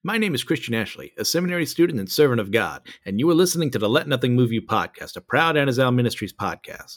My name is Christian Ashley, a seminary student and servant of God, and you are listening to the Let Nothing Move You podcast, a proud Anazal Ministries podcast.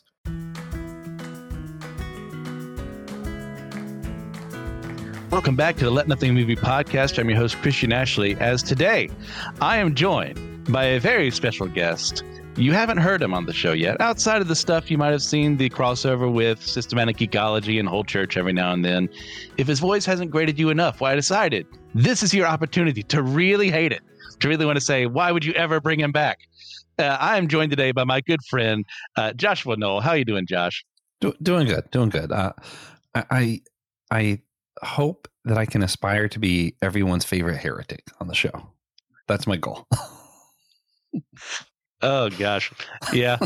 Welcome back to the Let Nothing Move You podcast. I'm your host, Christian Ashley, as today I am joined by a very special guest. You haven't heard him on the show yet. Outside of the stuff you might have seen, the crossover with Systematic Ecology and Whole Church every now and then. If his voice hasn't grated you enough, well, I decided this is your opportunity to really hate it, to really want to say, why would you ever bring him back? I am joined today by my good friend, Joshua Knoll. How are you doing, Josh? Doing good. I hope that I can aspire to be everyone's favorite heretic on the show. That's my goal. Oh, gosh. Yeah.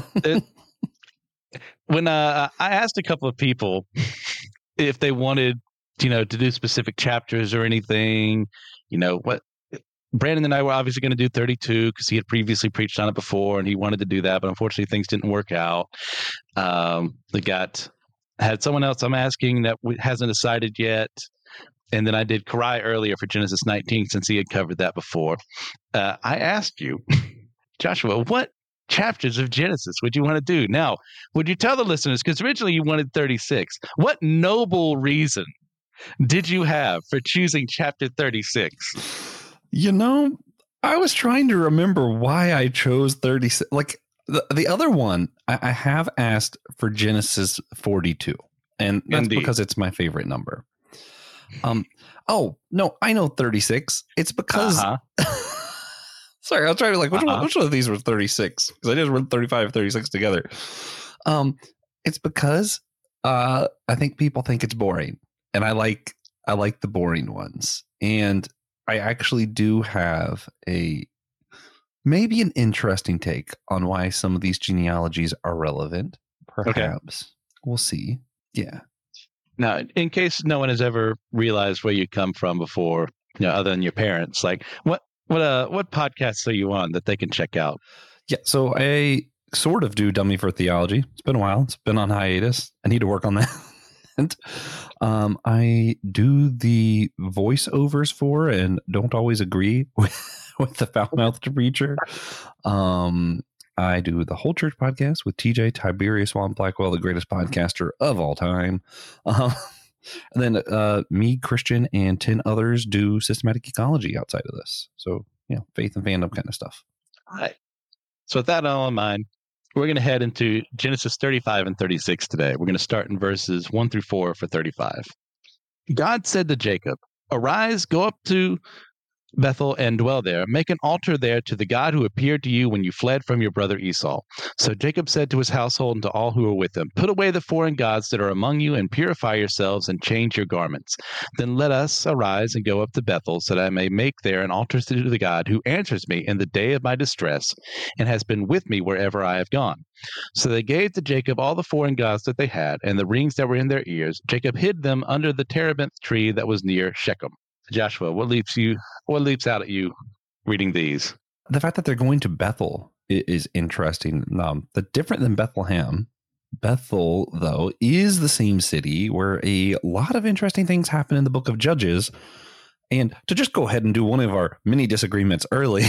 When I asked a couple of people if they wanted, to do specific chapters or anything, what Brandon and I were obviously going to do 32 because he had previously preached on it before and he wanted to do that. But unfortunately, things didn't work out. Had someone else I'm asking that hasn't decided yet. And then I did Karai earlier for Genesis 19 since he had covered that before. I asked you, Joshua, what chapters of Genesis would you want to do? Now, would you tell the listeners, because originally you wanted 36, what noble reason did you have for choosing chapter 36? I was trying to remember why I chose 36. Like the other one, I have asked for Genesis 42, and that's Indeed. Because it's my favorite number. Oh, no, I know 36. It's because... Sorry, I'll try to which one of these was 36? Because I just read 35 and 36 together. It's because I think people think it's boring, and I like the boring ones. And I actually do have maybe an interesting take on why some of these genealogies are relevant. Perhaps. Okay. We'll see. Yeah. Now, in case no one has ever realized where you come from before, other than your parents, what podcasts are you on that they can check out? Yeah, so I sort of do Dummy for Theology. It's been a while. It's been on hiatus. I need to work on that. And I do the voiceovers for and don't always agree with the foul-mouthed preacher. I do the Whole Church podcast with TJ Tiberius Swan Blackwell, the greatest podcaster of all time. And then me, Christian, and 10 others do Systematic Ecology outside of this. So, faith and fandom kind of stuff. All right. So with that all in mind, we're going to head into Genesis 35 and 36 today. We're going to start in verses 1 through 4 for 35. God said to Jacob, "Arise, go up to Bethel and dwell there. Make an altar there to the God who appeared to you when you fled from your brother Esau." So Jacob said to his household and to all who were with him, "Put away the foreign gods that are among you and purify yourselves and change your garments. Then let us arise and go up to Bethel so that I may make there an altar to the God who answers me in the day of my distress and has been with me wherever I have gone." So they gave to Jacob all the foreign gods that they had and the rings that were in their ears. Jacob hid them under the terebinth tree that was near Shechem. Joshua, what leaps out at you reading these? The fact that they're going to Bethel is interesting. The different than Bethlehem. Bethel, though, is the same city where a lot of interesting things happen in the book of Judges. And to just go ahead and do one of our mini disagreements early,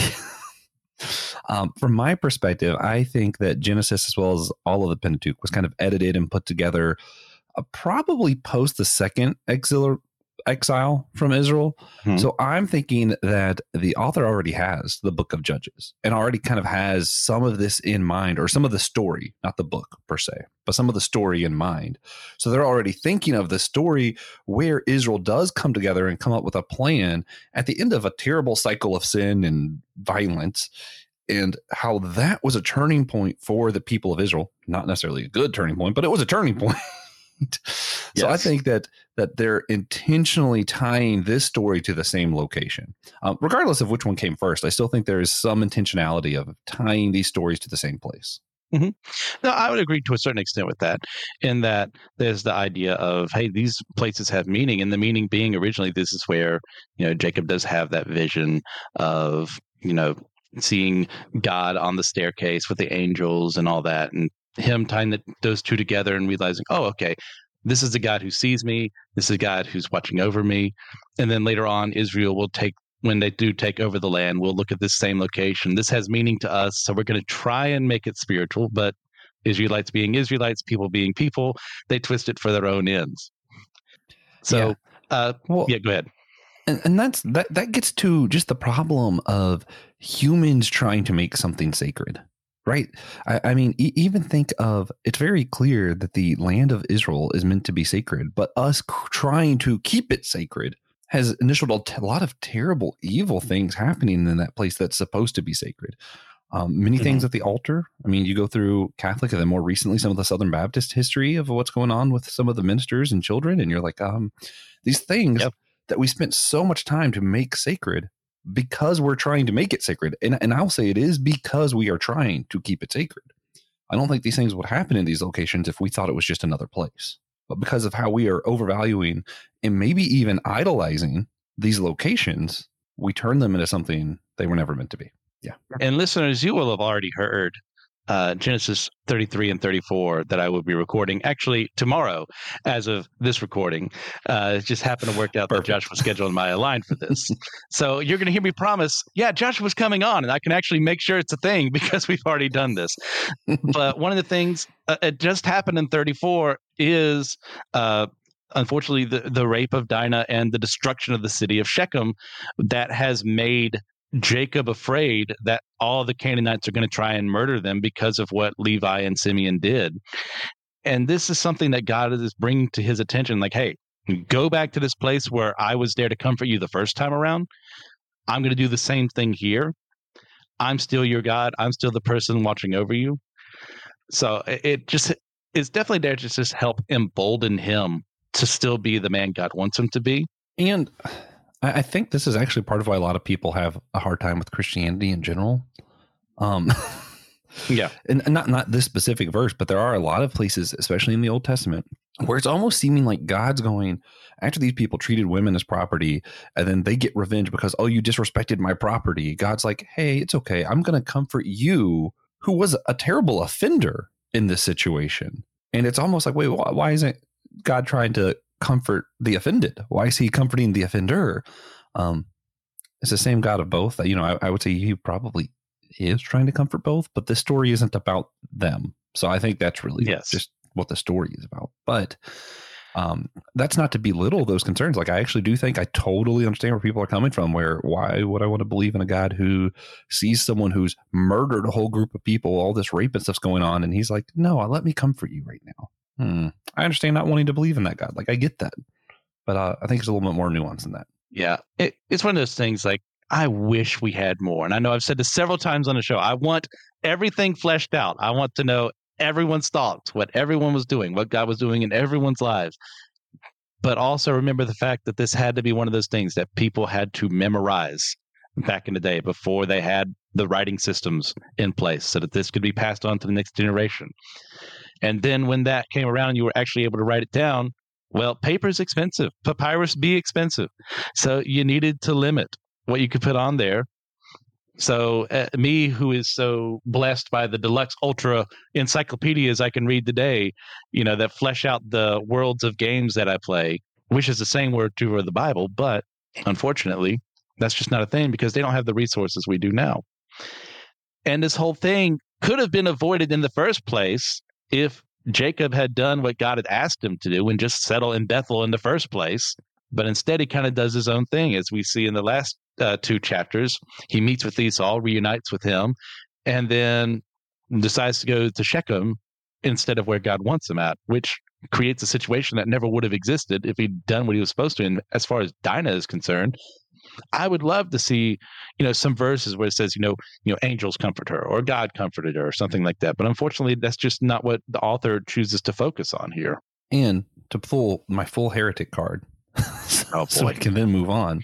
from my perspective, I think that Genesis, as well as all of the Pentateuch, was kind of edited and put together probably post the second exile from Israel. So I'm thinking that the author already has the book of Judges and already kind of has some of this in mind, or some of the story, not the book per se, but some of the story in mind. So they're already thinking of the story where Israel does come together and come up with a plan at the end of a terrible cycle of sin and violence, and how that was a turning point for the people of Israel. Not necessarily a good turning point, but it was a turning point. So yes. I think that they're intentionally tying this story to the same location. Regardless of which one came first, I still think there is some intentionality of tying these stories to the same place. Mm-hmm. No, I would agree to a certain extent with that, in that there's the idea of, hey, these places have meaning, and the meaning being originally this is where, Jacob does have that vision of, seeing God on the staircase with the angels and all that, and him tying those two together and realizing, oh, okay, this is the God who sees me. This is God who's watching over me. And then later on, Israel will take when they do take over the land, we'll look at this same location. This has meaning to us, so we're going to try and make it spiritual, but Israelites being Israelites, people being people, they twist it for their own ends. So, go ahead. And that gets to just the problem of humans trying to make something sacred, right? I mean, even think of, it's very clear that the land of Israel is meant to be sacred, but us trying to keep it sacred has initialed a lot of terrible, evil things happening in that place that's supposed to be sacred. Many things at the altar. I mean, you go through Catholic and then more recently some of the Southern Baptist history of what's going on with some of the ministers and children. And you're like, these things that we spent so much time to make sacred because we're trying to make it sacred. And I'll say it is because we are trying to keep it sacred. I don't think these things would happen in these locations if we thought it was just another place. But because of how we are overvaluing and maybe even idolizing these locations, we turn them into something they were never meant to be. Yeah. And listeners, you will have already heard Genesis 33 and 34 that I will be recording actually tomorrow as of this recording. It just happened to work out that Joshua's schedule and I aligned for this. So you're going to hear me promise, Joshua's coming on, and I can actually make sure it's a thing because we've already done this. But one of the things it just happened in 34 is unfortunately the rape of Dinah and the destruction of the city of Shechem that has made Jacob afraid that all the Canaanites are going to try and murder them because of what Levi and Simeon did. And this is something that God is bringing to his attention. Like, hey, go back to this place where I was there to comfort you the first time around. I'm going to do the same thing here. I'm still your God. I'm still the person watching over you. So it just is definitely there to just help embolden him to still be the man God wants him to be. And I think this is actually part of why a lot of people have a hard time with Christianity in general. Yeah. And not this specific verse, but there are a lot of places, especially in the Old Testament, where it's almost seeming like God's going after these people treated women as property, and then they get revenge because, oh, you disrespected my property. God's like, hey, it's okay. I'm going to comfort you, who was a terrible offender in this situation. And it's almost like, wait, why isn't God trying to comfort the offended? Why is he comforting the offender? It's the same God of both. I would say he probably is trying to comfort both, but this story isn't about them. So I think that's really just what the story is about. But that's not to belittle those concerns. Like, I actually do think I totally understand where people are coming from, why would I want to believe in a God who sees someone who's murdered a whole group of people, all this rape and stuff's going on, and he's like, no, let me comfort you right now. I understand not wanting to believe in that God. Like, I get that. But I think it's a little bit more nuanced than that. Yeah. It's one of those things like, I wish we had more. And I know I've said this several times on the show. I want everything fleshed out. I want to know everyone's thoughts, what everyone was doing, what God was doing in everyone's lives. But also remember the fact that this had to be one of those things that people had to memorize back in the day before they had the writing systems in place so that this could be passed on to the next generation. And then when that came around and you were actually able to write it down, well, paper's expensive. Papyrus be expensive. So you needed to limit what you could put on there. So me, who is so blessed by the deluxe ultra encyclopedias I can read today, that flesh out the worlds of games that I play, which is the same word to the Bible, but unfortunately, that's just not a thing because they don't have the resources we do now. And this whole thing could have been avoided in the first place if Jacob had done what God had asked him to do and just settle in Bethel in the first place. But instead, he kind of does his own thing, as we see in the last 2 chapters. He meets with Esau, reunites with him, and then decides to go to Shechem instead of where God wants him at, which creates a situation that never would have existed if he'd done what he was supposed to. And as far as Dinah is concerned, I would love to see, some verses where it says, angels comfort her or God comforted her or something like that. But unfortunately, that's just not what the author chooses to focus on here. And to pull my full heretic card, so I can then move on.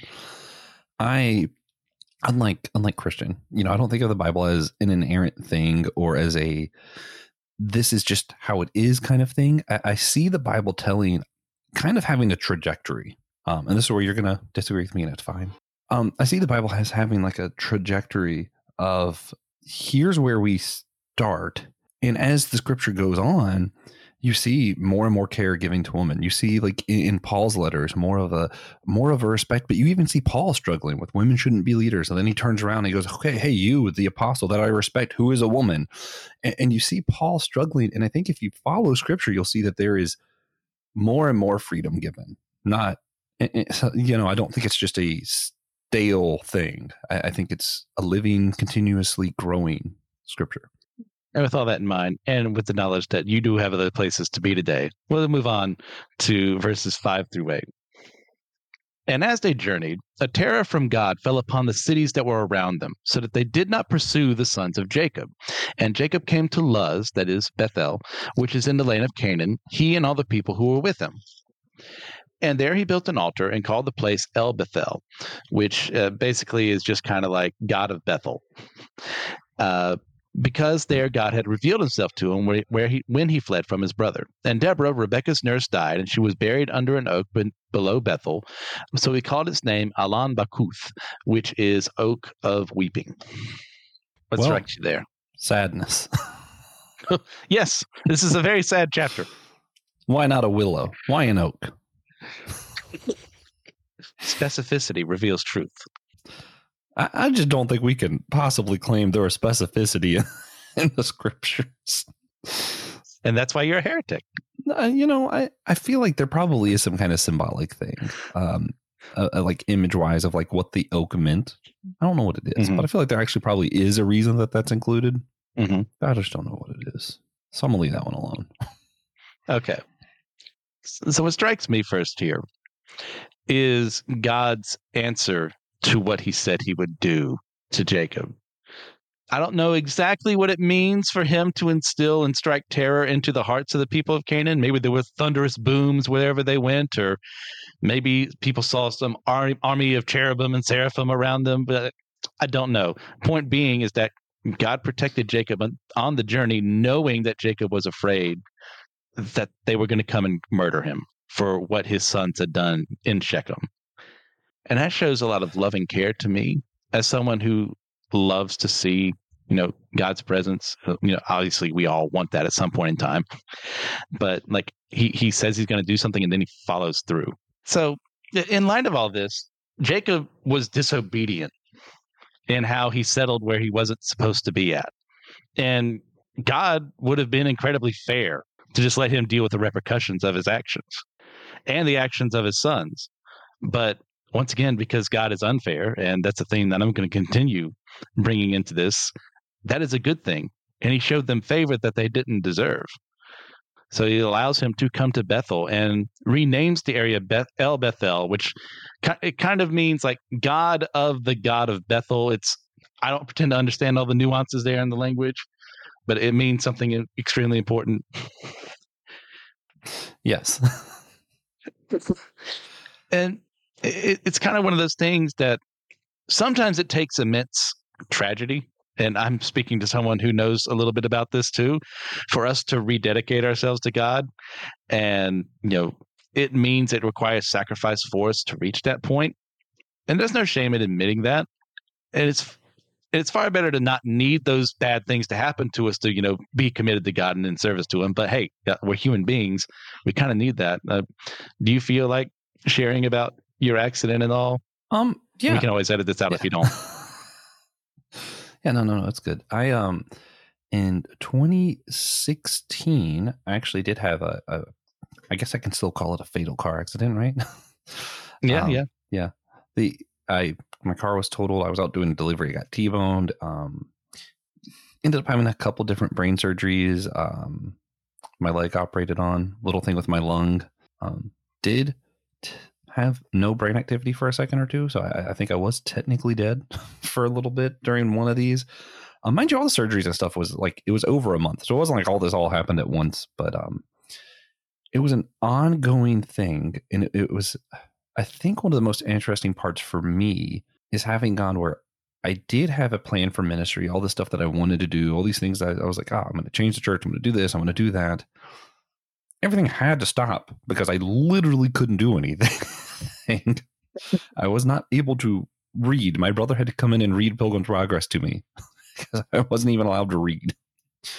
Unlike Christian, I don't think of the Bible as an inerrant thing or as this is just how it is kind of thing. I see the Bible kind of having a trajectory. And this is where you're going to disagree with me, and it's fine. I see the Bible as having like a trajectory of here's where we start. And as the scripture goes on, You see more and more care giving to women. You see, like in Paul's letters, more of a respect. But you even see Paul struggling with women shouldn't be leaders, and then he turns around and he goes, "Okay, hey, you, the apostle that I respect, who is a woman," and you see Paul struggling. And I think if you follow Scripture, you'll see that there is more and more freedom given. Not, you know, I don't think it's just a stale thing. I think it's a living, continuously growing Scripture. And with all that in mind, and with the knowledge that you do have other places to be today, we'll move on to verses 5 through 8. And as they journeyed, a terror from God fell upon the cities that were around them, so that they did not pursue the sons of Jacob. And Jacob came to Luz, that is Bethel, which is in the land of Canaan, he and all the people who were with him. And there he built an altar and called the place El Bethel, which basically is just kind of like God of Bethel. Because there God had revealed himself to him when he fled from his brother. And Deborah, Rebekah's nurse, died, and she was buried under an oak below Bethel. So he called its name Alon Bakuth, which is Oak of Weeping. What strikes you there? Sadness. Yes, this is a very sad chapter. Why not a willow? Why an oak? Specificity reveals truth. I just don't think we can possibly claim there was specificity in the Scriptures. And that's why you're a heretic. You know, I feel like there probably is some kind of symbolic thing, like image-wise of like what the oak meant. I don't know what it is, but I feel like there actually probably is a reason that that's included. I just don't know what it is. So I'm going to leave that one alone. Okay. So what strikes me first here is God's answer to what he said he would do to Jacob. I don't know exactly what it means for him to instill and strike terror into the hearts of the people of Canaan. Maybe there were thunderous booms wherever they went, or maybe people saw some army of cherubim and seraphim around them, but I don't know. Point being is that God protected Jacob on the journey, knowing that Jacob was afraid that they were going to come and murder him for what his sons had done in Shechem. And that shows a lot of loving care to me as someone who loves to see, you know, God's presence. You know, obviously we all want that at some point in time, but like he says he's going to do something and then he follows through. So in light of all this, Jacob was disobedient in how he settled where he wasn't supposed to be at. And God would have been incredibly fair to just let him deal with the repercussions of his actions and the actions of his sons. But once again, because God is unfair, and that's a theme that I'm going to continue bringing into this, that is a good thing. And he showed them favor that they didn't deserve. So he allows him to come to Bethel and renames the area El Bethel, which it kind of means like God of the God of Bethel. I don't pretend to understand all the nuances there in the language, but it means something extremely important. Yes. And it's kind of one of those things that sometimes it takes immense tragedy, and I'm speaking to someone who knows a little bit about this too, for us to rededicate ourselves to God. And, you know, it means it requires sacrifice for us to reach that point. And there's no shame in admitting that. And it's far better to not need those bad things to happen to us to, you know, be committed to God and in service to him. But hey, we're human beings. We kind of need that. Do you feel like sharing about your accident and all? Yeah. We can always edit this out if you don't. Yeah, no, it's good. I in 2016, I actually did have a I guess I can still call it a fatal car accident, right? Yeah. My car was totaled. I was out doing a delivery. I got T-boned. Ended up having a couple different brain surgeries. My leg operated on. Little thing with my lung. Did have no brain activity for a second or two. So I think I was technically dead for a little bit during one of these. Mind you, all the surgeries and stuff was like, it was over a month. So it wasn't like all this all happened at once, but it was an ongoing thing. And it was, I think one of the most interesting parts for me is having gone where I did have a plan for ministry, all the stuff that I wanted to do, all these things that I was like, I'm going to change the church. I'm going to do this. I'm going to do that. Everything had to stop because I literally couldn't do anything. I was not able to read. My brother had to come in and read Pilgrim's Progress to me because I wasn't even allowed to read.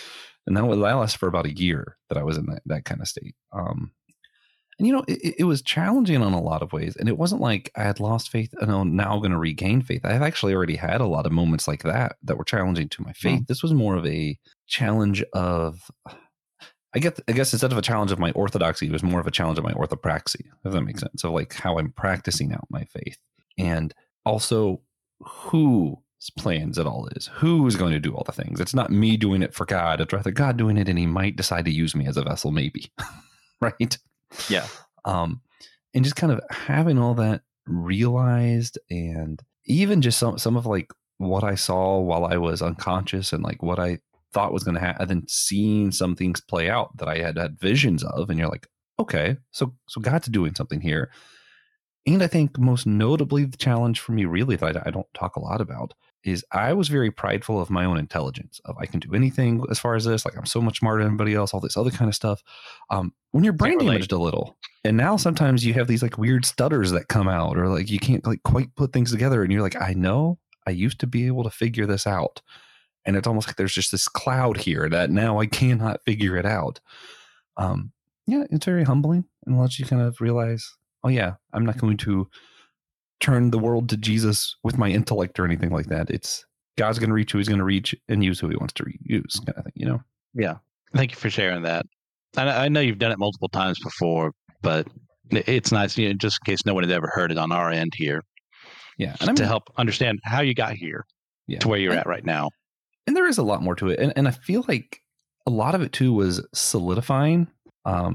And that lasted for about a year that I was in that kind of state. And, it was challenging on a lot of ways. And it wasn't like I had lost faith and I'm now going to regain faith. I've actually already had a lot of moments like that were challenging to my faith. This was more of a challenge of, I guess instead of a challenge of my orthodoxy, it was more of a challenge of my orthopraxy, if that makes sense. So like how I'm practicing out my faith. And also whose plans it all is. Who's going to do all the things? It's not me doing it for God. It's rather God doing it, and he might decide to use me as a vessel, maybe. Right? Yeah. And just kind of having all that realized, and even just some of like what I saw while I was unconscious and like what I thought was going to happen, and then seeing some things play out that I had visions of, and you're like, okay, so God's doing something here. And I think most notably the challenge for me really that I don't talk a lot about is I was very prideful of my own intelligence, of I can do anything as far as this, like I'm so much smarter than anybody else, all this other kind of stuff. When you're brain damaged a little, and now sometimes you have these like weird stutters that come out, or like you can't like quite put things together, and you're like, I know I used to be able to figure this out. And it's almost like there's just this cloud here that now I cannot figure it out. Yeah, it's very humbling, and lets you kind of realize, oh yeah, I'm not going to turn the world to Jesus with my intellect or anything like that. It's God's going to reach who he's going to reach and use who he wants to use, kind of thing, Yeah. Thank you for sharing that. I know you've done it multiple times before, but it's nice, just in case no one had ever heard it on our end here. Yeah. And to help understand how you got here to where you're at right now. And there is a lot more to it. And I feel like a lot of it too was solidifying. I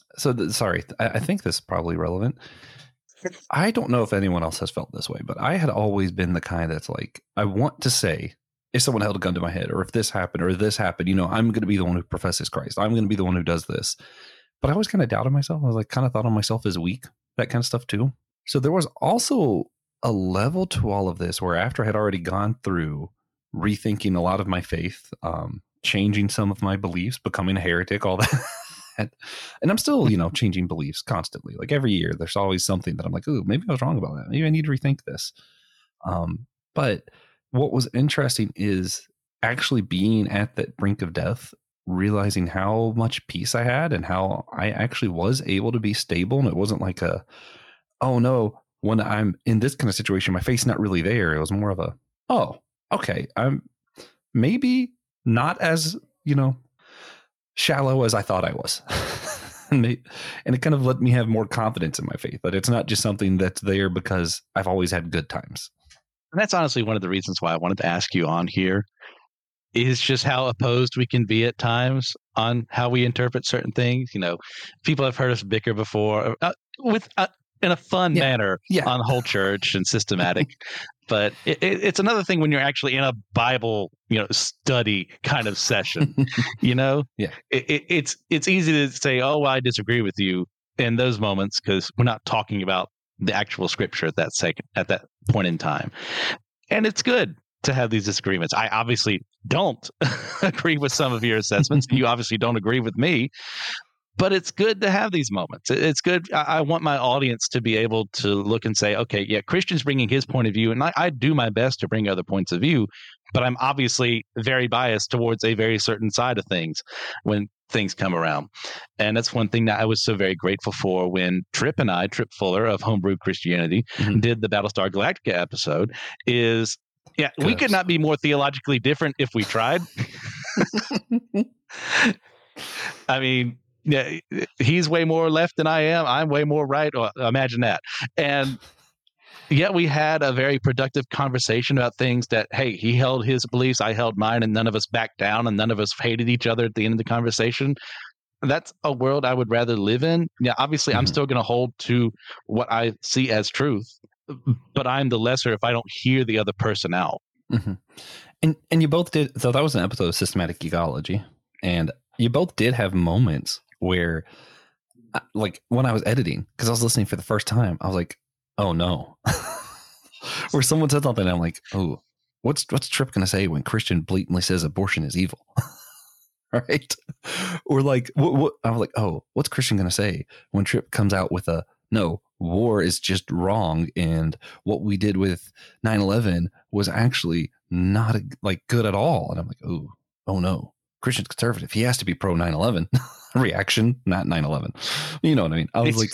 think this is probably relevant. I don't know if anyone else has felt this way, but I had always been the kind that's like, I want to say, if someone held a gun to my head, or if this happened, I'm going to be the one who professes Christ. I'm going to be the one who does this. But I always kind of doubted myself. I was like, kind of thought of myself as weak, that kind of stuff too. So there was also a level to all of this where after I had already gone through rethinking a lot of my faith, changing some of my beliefs, becoming a heretic, all that. And I'm still, changing beliefs constantly. Like every year, there's always something that I'm like, ooh, maybe I was wrong about that. Maybe I need to rethink this. But what was interesting is actually being at that brink of death, realizing how much peace I had and how I actually was able to be stable. And it wasn't like oh no, when I'm in this kind of situation, my faith's not really there. It was more of oh, okay, I'm maybe not as, shallow as I thought I was. and it kind of let me have more confidence in my faith, that it's not just something that's there because I've always had good times. And that's honestly one of the reasons why I wanted to ask you on here, is just how opposed we can be at times on how we interpret certain things. People have heard us bicker before in a fun manner on whole church and systematic. But it's another thing when you're actually in a Bible, study kind of session, Yeah. It's easy to say, oh, well, I disagree with you in those moments because we're not talking about the actual scripture at that point in time. And it's good to have these disagreements. I obviously don't agree with some of your assessments. You obviously don't agree with me. But it's good to have these moments. It's good. I want my audience to be able to look and say, okay, yeah, Christian's bringing his point of view, and I do my best to bring other points of view, but I'm obviously very biased towards a very certain side of things when things come around. And that's one thing that I was so very grateful for when Trip Fuller of Homebrew Christianity did the Battlestar Galactica episode is, we could not be more theologically different if we tried. I mean, yeah, he's way more left than I am. I'm way more right. Or imagine that. And yet we had a very productive conversation about things that, hey, he held his beliefs, I held mine, and none of us backed down, and none of us hated each other at the end of the conversation. That's a world I would rather live in. Yeah, obviously, I'm still going to hold to what I see as truth, but I'm the lesser if I don't hear the other person out. Mm-hmm. And you both did. So that was an episode of Systematic Geekology, and you both did have moments where, like when I was editing, because I was listening for the first time, I was like, oh no. Where someone said something and I'm like, oh, what's Trip going to say when Christian blatantly says abortion is evil? Right? Or like, what I was like, oh, what's Christian going to say when Trip comes out with no, war is just wrong, and what we did with 9/11 was actually not good at all. And I'm like, oh no. Christian conservative. He has to be pro 9/11 reaction, not 9/11. You know what I mean? I was like,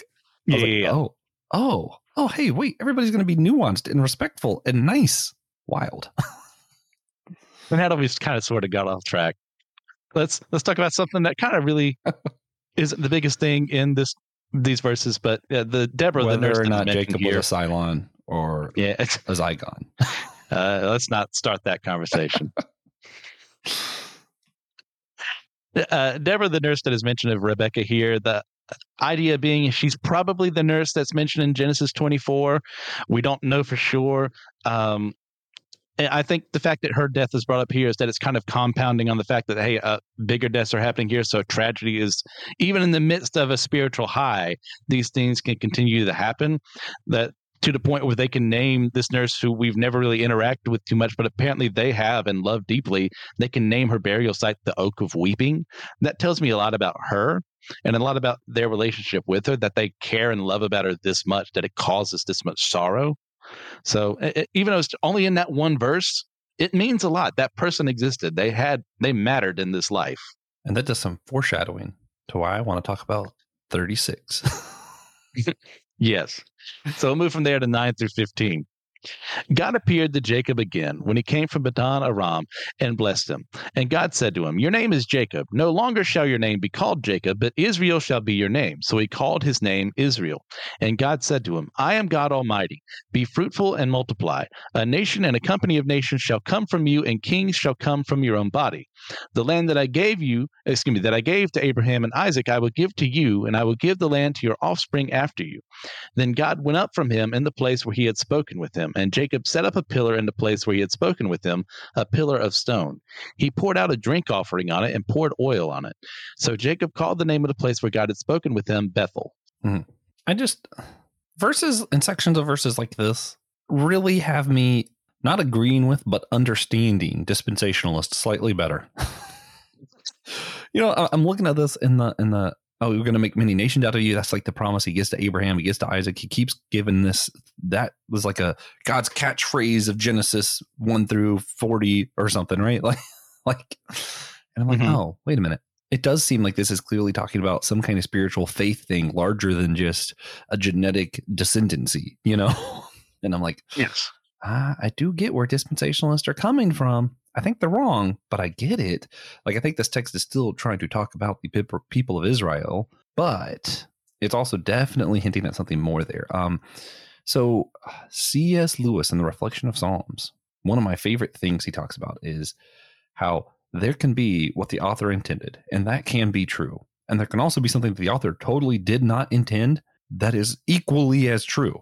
oh, hey, wait, everybody's going to be nuanced and respectful and nice. Wild. And that always kind of sort of got off track. Let's talk about something that kind of really isn't the biggest thing in these verses, but the Deborah, whether the nurse, or not Jacob was a Cylon or a Zygon. Let's not start that conversation. Deborah, the nurse that is mentioned of Rebecca here, the idea being she's probably the nurse that's mentioned in Genesis 24. We don't know for sure. And I think the fact that her death is brought up here is that it's kind of compounding on the fact that, hey, bigger deaths are happening here. So tragedy is, even in the midst of a spiritual high, these things can continue to happen. That to the point where they can name this nurse who we've never really interacted with too much, but apparently they have and love deeply. They can name her burial site the Oak of Weeping. That tells me a lot about her and a lot about their relationship with her, that they care and love about her this much, that it causes this much sorrow. So even though it's only in that one verse, it means a lot. That person existed. They mattered in this life. And that does some foreshadowing to why I want to talk about 36. Yes. So we'll move from there to 9 through 15. God appeared to Jacob again when he came from Padan Aram and blessed him. And God said to him, "Your name is Jacob. No longer shall your name be called Jacob, but Israel shall be your name." So he called his name Israel. And God said to him, "I am God Almighty. Be fruitful and multiply. A nation and a company of nations shall come from you, and kings shall come from your own body. The land that I gave to Abraham and Isaac, I will give to you, and I will give the land to your offspring after you." Then God went up from him in the place where he had spoken with him, and Jacob set up a pillar in the place where he had spoken with him, a pillar of stone. He poured out a drink offering on it and poured oil on it. So Jacob called the name of the place where God had spoken with him Bethel. Verses and sections of verses like this really have me not agreeing with, but understanding dispensationalists slightly better. I'm looking at this in the oh, we're going to make many nations out of you. That's like the promise he gives to Abraham. He gives to Isaac. He keeps giving this. That was like a God's catchphrase of Genesis 1 through 40 or something, right? And I'm like, oh, wait a minute. It does seem like this is clearly talking about some kind of spiritual faith thing larger than just a genetic descendancy, And I'm like, yes, I do get where dispensationalists are coming from. I think they're wrong, but I get it. I think this text is still trying to talk about the people of Israel, but it's also definitely hinting at something more there. So C.S. Lewis in The Reflection of Psalms, one of my favorite things he talks about is how there can be what the author intended, and that can be true. And there can also be something that the author totally did not intend that is equally as true.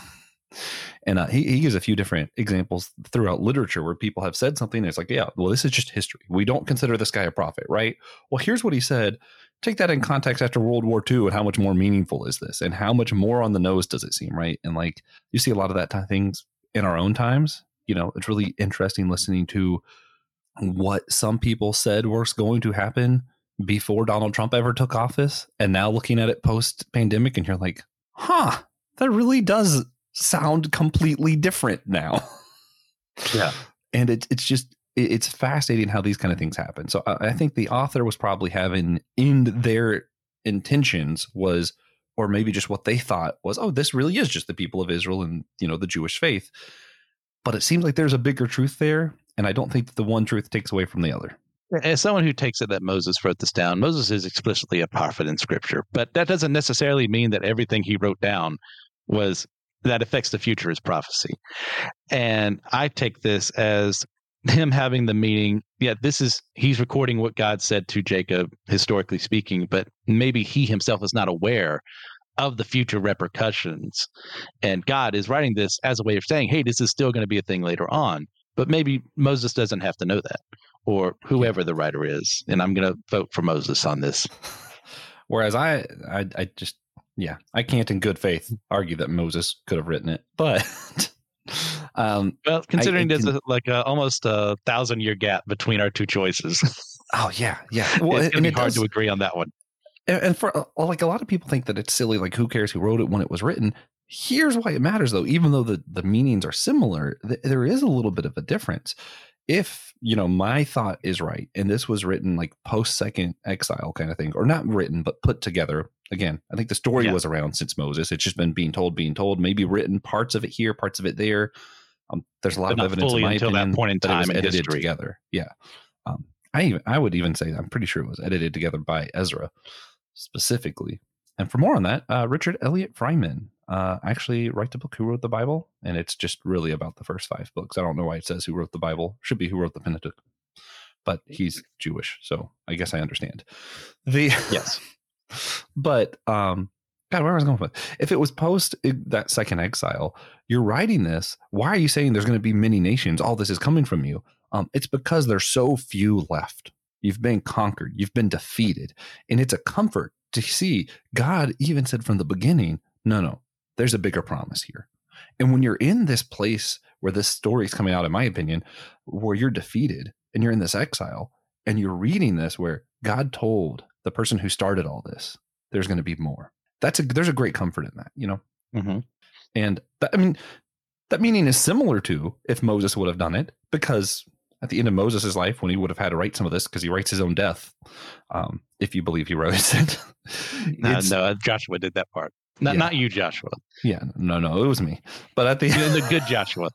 And he gives a few different examples throughout literature where people have said something and it's like, yeah, well, this is just history. We don't consider this guy a prophet, right? Well, here's what he said. Take that in context after World War II and how much more meaningful is this and how much more on the nose does it seem, right? And you see a lot of that things in our own times. It's really interesting listening to what some people said was going to happen before Donald Trump ever took office. And now looking at it post-pandemic and you're like, that really does sound completely different now. Yeah. And it's fascinating how these kind of things happen. So I think the author was probably having in their intentions was, or maybe just what they thought was, oh, this really is just the people of Israel and, the Jewish faith. But it seems like there's a bigger truth there. And I don't think that the one truth takes away from the other. As someone who takes it that Moses wrote this down, Moses is explicitly a prophet in Scripture, but that doesn't necessarily mean that everything he wrote down that affects the future is prophecy. And I take this as him having the meaning. Yeah, he's recording what God said to Jacob, historically speaking, but maybe he himself is not aware of the future repercussions. And God is writing this as a way of saying, hey, this is still going to be a thing later on. But maybe Moses doesn't have to know that, or whoever the writer is. And I'm going to vote for Moses on this. Whereas I can't in good faith argue that Moses could have written it. But well, considering there's almost 1,000-year gap between our two choices. Oh, yeah. Well, it's going to be hard to agree on that one. And for a lot of people think that it's silly, who cares who wrote it when it was written. Here's why it matters, though. Even though the meanings are similar, there is a little bit of a difference. if, my thought is right, and this was written like post second exile kind of thing, or not written, but put together. Again, I think the story was around since Moses. It's just been being told, maybe written parts of it here, parts of it there. There's a lot of evidence in my opinion that point in time that it was edited history. together. Yeah. I would even say I'm pretty sure it was edited together by Ezra specifically. And for more on that, Richard Elliott Fryman actually wrote the book Who Wrote the Bible, and it's just really about the first 5 books. I don't know why it says Who Wrote the Bible. Should be Who Wrote the Pentateuch, but he's Jewish, so I guess I understand. Yes, but God, where was I going with it? If it was post that second exile, you're writing this. Why are you saying there's going to be many nations? All this is coming from you. It's because there's so few left. You've been conquered. You've been defeated, and it's a comfort to see. God even said from the beginning, no, there's a bigger promise here. And when you're in this place where this story is coming out, in my opinion, where you're defeated and you're in this exile and you're reading this where God told the person who started all this, there's going to be more. There's a great comfort in that, Mm-hmm. And that meaning is similar to if Moses would have done it, because at the end of Moses' life, when he would have had to write some of this, because he writes his own death, if you believe he wrote it. No, Joshua did that part. Not you, Joshua. Yeah, no, it was me. But at the good Joshua.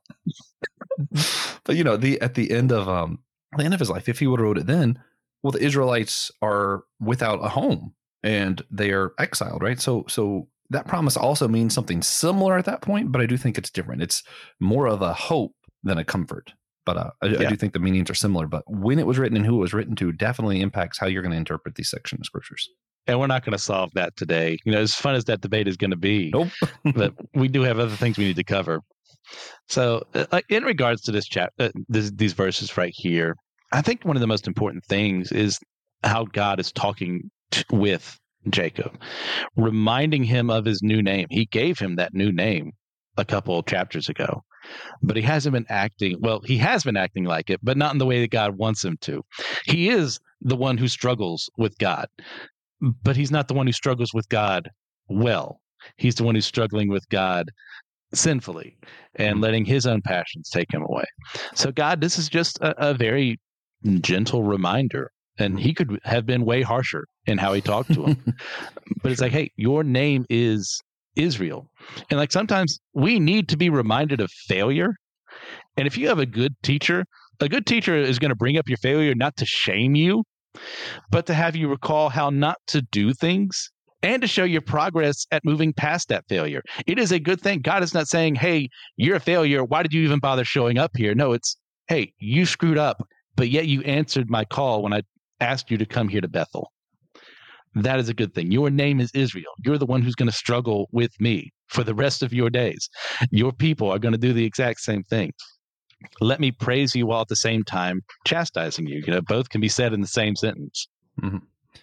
But at the end of his life, if he would have wrote it then, well, the Israelites are without a home and they are exiled, right? So that promise also means something similar at that point, but I do think it's different. It's more of a hope than a comfort. But I do think the meanings are similar. But when it was written and who it was written to definitely impacts how you're going to interpret these sections of scriptures. And we're not going to solve that today. As fun as that debate is going to be, nope. But we do have other things we need to cover. So in regards to this chapter, these verses right here, I think one of the most important things is how God is talking with Jacob, reminding him of his new name. He gave him that new name a couple of chapters ago, but he hasn't been acting. Well, he has been acting like it, but not in the way that God wants him to. He is the one who struggles with God, but he's not the one who struggles with God well. He's the one who's struggling with God sinfully and letting his own passions take him away. So God, this is just a very gentle reminder. And he could have been way harsher in how he talked to him. But it's like, hey, your name is Israel. And like sometimes we need to be reminded of failure. And if you have a good teacher is going to bring up your failure not to shame you, but to have you recall how not to do things and to show your progress at moving past that failure. It is a good thing. God is not saying, hey, you're a failure. Why did you even bother showing up here? No, it's, hey, you screwed up, but yet you answered my call when I asked you to come here to Bethel. That is a good thing. Your name is Israel. You're the one who's going to struggle with me for the rest of your days. Your people are going to do the exact same thing. Let me praise you while at the same time chastising you. Both can be said in the same sentence. Mm-hmm.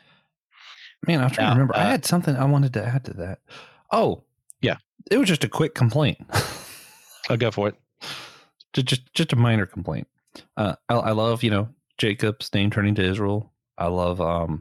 Man, I'm trying to remember. I had something I wanted to add to that. Oh, yeah. It was just a quick complaint. I'll go for it. Just a minor complaint. I love, Jacob's name turning to Israel. I love. I'm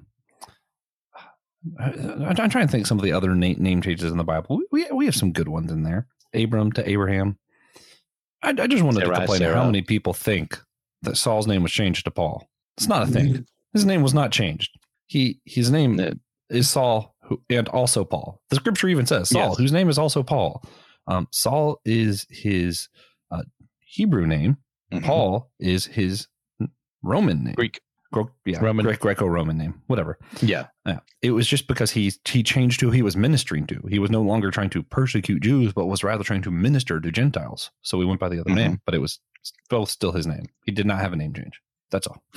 trying to think some of the other name changes in the Bible. We have some good ones in there. Abram to Abraham. I just wanted to complain how many people think that Saul's name was changed to Paul. It's not a thing. His name was not changed. His name is Saul and also Paul. The scripture even says Saul, whose name is also Paul. Saul is his Hebrew name. Mm-hmm. Paul is his Roman name. Greco-Roman name, whatever. Yeah. It was just because he changed who he was ministering to. He was no longer trying to persecute Jews, but was rather trying to minister to Gentiles. So he went by the other name, but it was both still his name. He did not have a name change. That's all.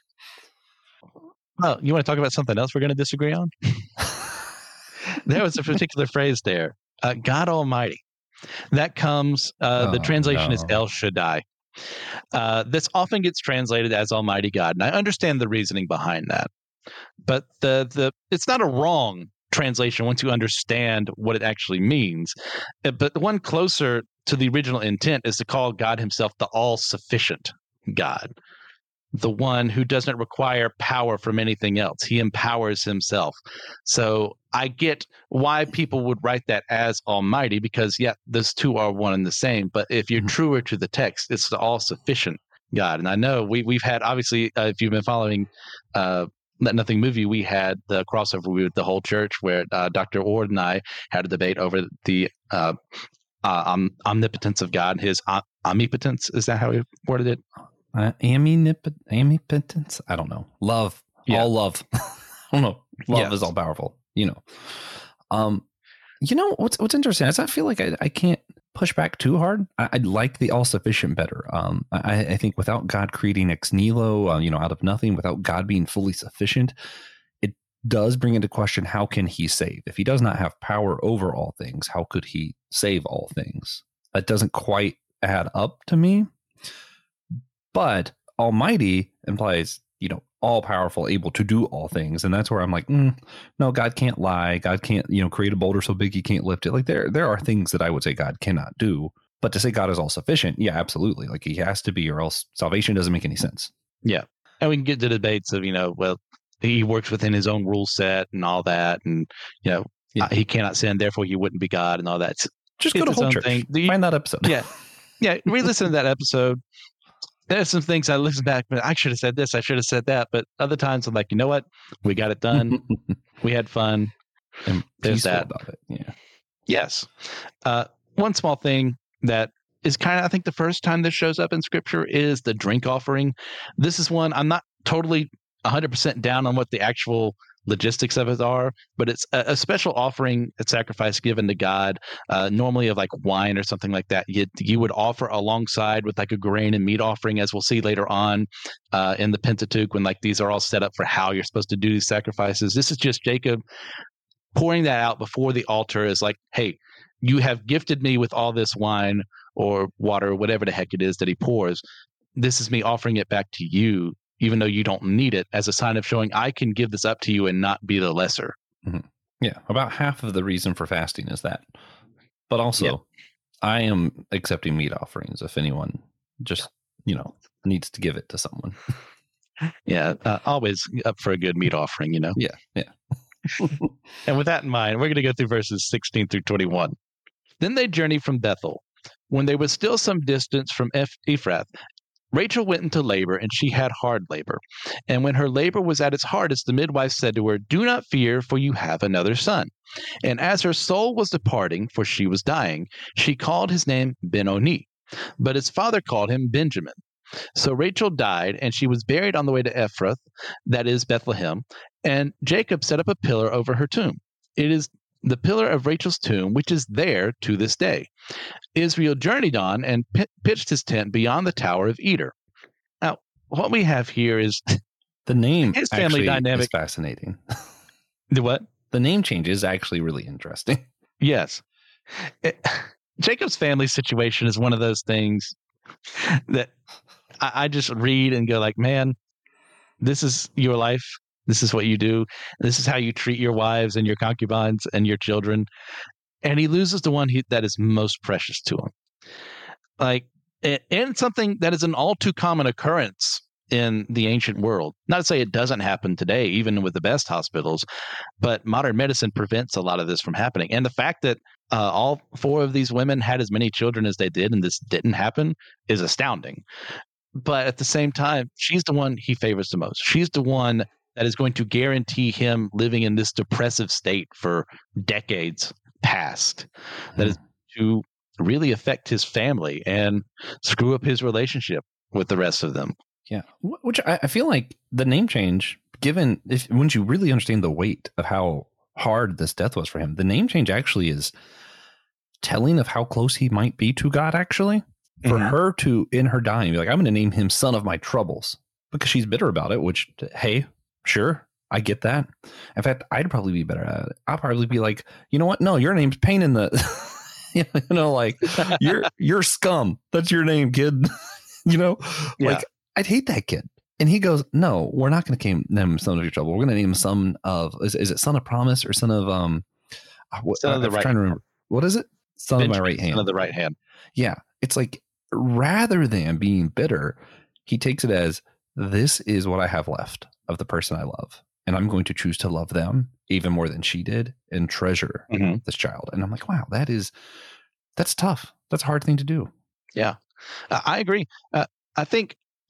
Well, you want to talk about something else we're going to disagree on? There was a particular phrase there, God Almighty. That comes, the translation is El Shaddai. This often gets translated as Almighty God, and I understand the reasoning behind that. But it's not a wrong translation once you understand what it actually means. But the one closer to the original intent is to call God himself the all-sufficient God, the one who doesn't require power from anything else. He empowers himself. So I get why people would write that as Almighty, because, those two are one and the same. But if you're truer to the text, it's the all-sufficient God. And I know we've had, obviously, if you've been following Let Nothing Move You, we had the crossover with the whole church where Dr. Ord and I had a debate over the omnipotence of God, his omnipotence. Is that how he worded it? Omnipotence? I don't know. Love. Yeah. All love. I don't know. Love is all powerful. What's interesting is I feel like I can't push back too hard. I like the all-sufficient better. I think without God creating ex nihilo, out of nothing, without God being fully sufficient, it does bring into question, how can he save? If he does not have power over all things, how could he save all things? That doesn't quite add up to me. But almighty implies, all powerful, able to do all things. And that's where I'm like, no, God can't lie. God can't, create a boulder so big he can't lift it. Like there are things that I would say God cannot do. But to say God is all sufficient, yeah, absolutely. Like he has to be, or else salvation doesn't make any sense. Yeah. And we can get to debates of, well, he works within his own rule set and all that. And, he cannot sin, therefore he wouldn't be God and all that. Just go to whole church. Find that episode. Yeah. Yeah. Re-listen to that episode. There's some things I listen back, but I should have said this, I should have said that. But other times I'm like, you know what? We got it done. We had fun. And there's that about it. Yeah. Yes. One small thing that is kind of, I think the first time this shows up in scripture is the drink offering. This is one I'm not totally 100% down on what the actual logistics of it are, but it's a special offering, a sacrifice given to God, normally of like wine or something like that. You would offer alongside with like a grain and meat offering, as we'll see later on in the Pentateuch, when like these are all set up for how you're supposed to do these sacrifices. This is just Jacob pouring that out before the altar, is like, hey, you have gifted me with all this wine or water or whatever the heck it is that he pours. This is me offering it back to you, even though you don't need it, as a sign of showing I can give this up to you and not be the lesser. Mm-hmm. Yeah. About half of the reason for fasting is that. But also, I am accepting meat offerings if anyone just, needs to give it to someone. Yeah. Always up for a good meat offering, Yeah. Yeah. And with that in mind, we're going to go through verses 16 through 21. Then they journeyed from Bethel. When they were still some distance from Ephrath, Rachel went into labor, and she had hard labor. And when her labor was at its hardest, the midwife said to her, "Do not fear, for you have another son." And as her soul was departing, for she was dying, she called his name Ben-Oni. But his father called him Benjamin. So Rachel died, and she was buried on the way to Ephrath, that is Bethlehem. And Jacob set up a pillar over her tomb. It is the pillar of Rachel's tomb, which is there to this day. Israel journeyed on and pitched his tent beyond the Tower of Eder. Now, what we have here is the name. His family dynamic is fascinating. The what? The name change is actually really interesting. Yes. Jacob's family situation is one of those things that I just read and go like, man, this is your life. This is what you do. This is how you treat your wives and your concubines and your children. And he loses the one that is most precious to him. Like, and something that is an all too common occurrence in the ancient world. Not to say it doesn't happen today, even with the best hospitals, but modern medicine prevents a lot of this from happening. And the fact that all four of these women had as many children as they did and this didn't happen is astounding. But at the same time, she's the one he favors the most. She's the one that is going to guarantee him living in this depressive state for decades past. That is to really affect his family and screw up his relationship with the rest of them. Yeah. Which I feel like the name change, given once you really understand the weight of how hard this death was for him, the name change actually is telling of how close he might be to God, actually. For her to, in her dying, be like, I'm going to name him son of my troubles, because she's bitter about it, which, hey, sure, I get that. In fact, I'd probably be better at it. I'll probably be like, you know what? No, your name's pain in the, like you're scum. That's your name, kid. Like I'd hate that kid. And he goes, no, we're not going to name him son of your trouble. We're going to name him son of, is it son of promise or son of, son of the right. I'm trying to remember. What is it? Son Benjamin, of my right hand. Son of the right hand. Yeah. It's like, rather than being bitter, he takes it as, this is what I have left of the person I love. And I'm going to choose to love them even more than she did and treasure this child. And I'm like, wow, that's tough. That's a hard thing to do. Yeah, I agree. I think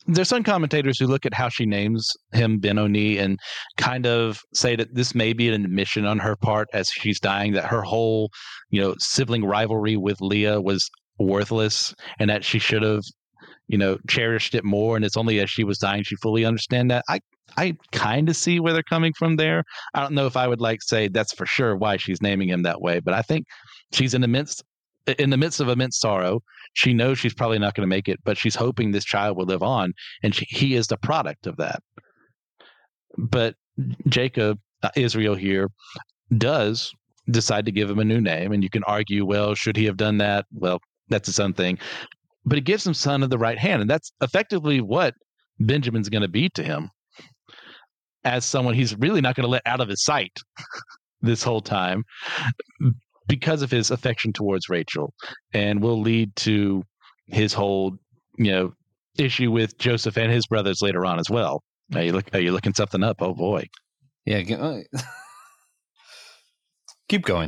there's some commentators who look at how she names him Ben-Oni and kind of say that this may be an admission on her part as she's dying, that her whole, sibling rivalry with Leah was worthless and that she should have, cherished it more. And it's only as she was dying she fully understand that. I kind of see where they're coming from there. I don't know if I would say that's for sure why she's naming him that way, but I think she's in the midst of immense sorrow. She knows she's probably not going to make it, but she's hoping this child will live on, and he is the product of that. But Jacob, Israel here, does decide to give him a new name, and you can argue, well, should he have done that? Well, that's his own thing. But it gives him son of the right hand, and that's effectively what Benjamin's going to be to him, as someone he's really not going to let out of his sight this whole time, because of his affection towards Rachel, and will lead to his whole, issue with Joseph and his brothers later on as well. Are you looking something up? Oh boy. Yeah. Keep going.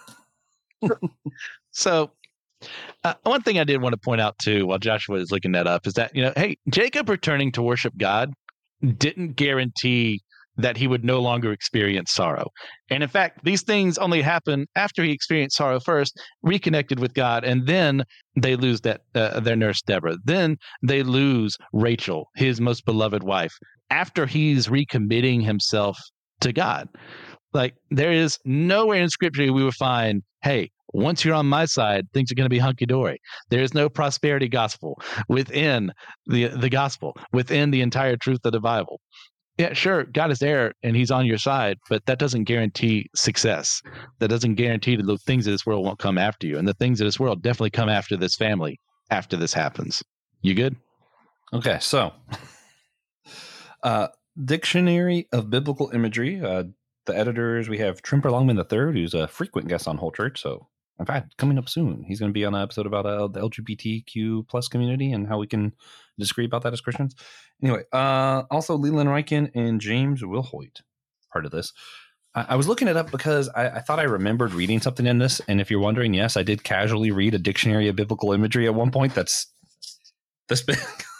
So one thing I did want to point out too, while Joshua is looking that up, is that, hey, Jacob returning to worship God didn't guarantee that he would no longer experience sorrow. And in fact, these things only happen after he experienced sorrow first, reconnected with God, and then they lose that their nurse Deborah. Then they lose Rachel, his most beloved wife, after he's recommitting himself to God. Like, there is nowhere in Scripture we would find, hey, once you're on my side, things are going to be hunky-dory. There is no prosperity gospel within the gospel, within the entire truth of the Bible. Yeah, sure, God is there and he's on your side, but that doesn't guarantee success. That doesn't guarantee that the things of this world won't come after you. And the things of this world definitely come after this family after this happens. You good? Okay, so Dictionary of Biblical Imagery. The editors, we have Trimper Longman III, who's a frequent guest on Whole Church. So, in fact, coming up soon, he's going to be on an episode about the LGBTQ plus community and how we can disagree about that as Christians. Anyway, also Leland Ryken and James Wilhoit, part of this. I was looking it up because I thought I remembered reading something in this. And if you're wondering, yes, I did casually read a Dictionary of Biblical Imagery at one point. That's this big.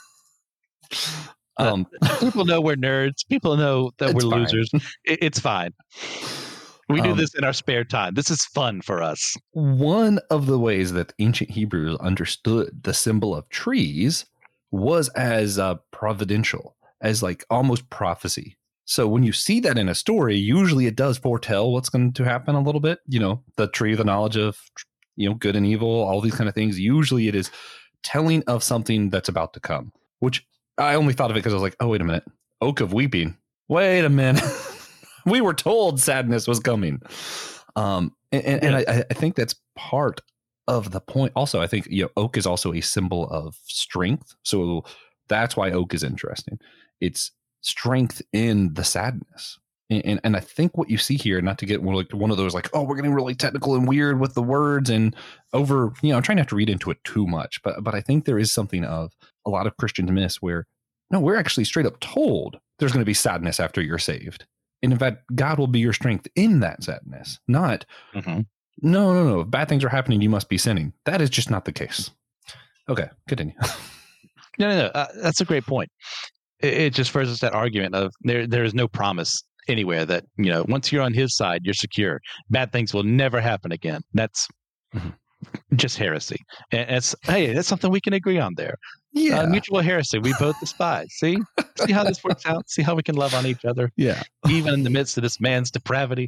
People know we're nerds. People know that we're fine. Losers. It's fine. We do this in our spare time. This is fun for us. One of the ways that ancient Hebrews understood the symbol of trees was as providential, as like almost prophecy. So when you see that in a story, usually it does foretell what's going to happen a little bit. The tree of the knowledge of, good and evil, all these kind of things. Usually it is telling of something that's about to come, which I only thought of it because I was like, oh, wait a minute. Oak of weeping. Wait a minute. We were told sadness was coming. And I think that's part of the point. Also, I think oak is also a symbol of strength. So that's why oak is interesting. It's strength in the sadness. And I think what you see here, not to get one of those like, oh, we're getting really technical and weird with the words and over, I'm trying not to read into it too much, but I think there is something of a lot of Christians miss where, no, we're actually straight up told there's going to be sadness after you're saved. And in fact, God will be your strength in that sadness, not, no, if bad things are happening, you must be sinning. That is just not the case. Okay, continue. No. That's a great point. It just furthers that argument of there is no promise anywhere that, once you're on his side, you're secure. Bad things will never happen again. That's just heresy. And that's something we can agree on there. Yeah. Mutual heresy. We both despise. See how this works out? See how we can love on each other? Yeah. Even in the midst of this man's depravity.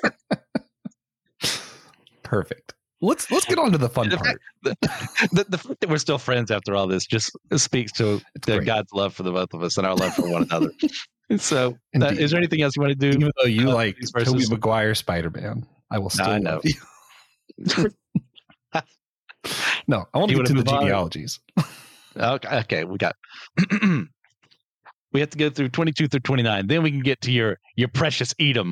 Perfect. Let's get on to the fun part. The fact that we're still friends after all this just speaks to God's love for the both of us and our love for one another. So, is there anything else you want to do? Even though you like Tobey Maguire Spider-Man, I will still love you. No, I want to get to the genealogies. Okay, we got. We have to go through 22 through 29. Then we can get to your precious Edom.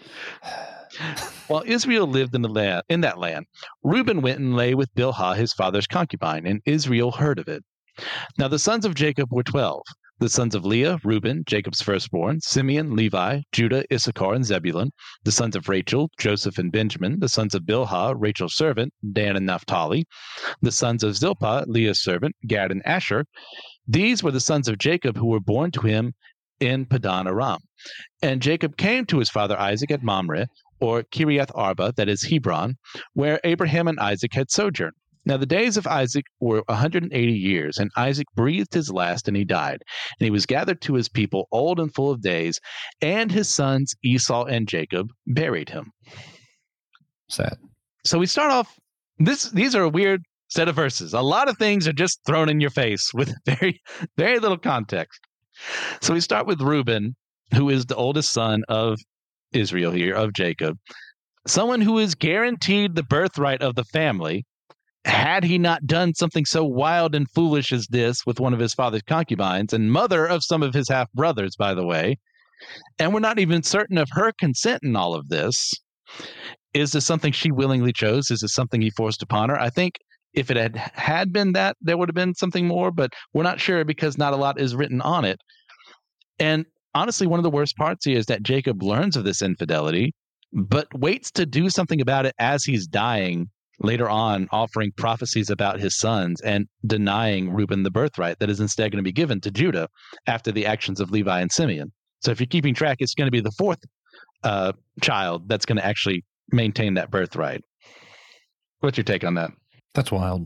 While Israel lived in that land, Reuben went and lay with Bilhah, his father's concubine, and Israel heard of it. Now the sons of Jacob were 12. The sons of Leah, Reuben, Jacob's firstborn, Simeon, Levi, Judah, Issachar, and Zebulun. The sons of Rachel, Joseph and Benjamin. The sons of Bilhah, Rachel's servant, Dan and Naphtali. The sons of Zilpah, Leah's servant, Gad and Asher. These were the sons of Jacob who were born to him in Padan Aram. And Jacob came to his father Isaac at Mamre, or Kiriath Arba, that is Hebron, where Abraham and Isaac had sojourned. Now the days of Isaac were 180 years, and Isaac breathed his last, and he died. And he was gathered to his people, old and full of days, and his sons Esau and Jacob buried him. Sad. So we start off, these are a weird set of verses. A lot of things are just thrown in your face with very, very little context. So we start with Reuben, who is the oldest son of Israel here, of Jacob, someone who is guaranteed the birthright of the family, had he not done something so wild and foolish as this with one of his father's concubines, and mother of some of his half-brothers, by the way. And we're not even certain of her consent in all of this. Is this something she willingly chose? Is this something he forced upon her? I think if it had been that, there would have been something more, but we're not sure because not a lot is written on it. And honestly, one of the worst parts here is that Jacob learns of this infidelity, but waits to do something about it as he's dying, later on offering prophecies about his sons and denying Reuben the birthright that is instead going to be given to Judah after the actions of Levi and Simeon. So if you're keeping track, it's going to be the fourth child that's going to actually maintain that birthright. What's your take on that? That's wild.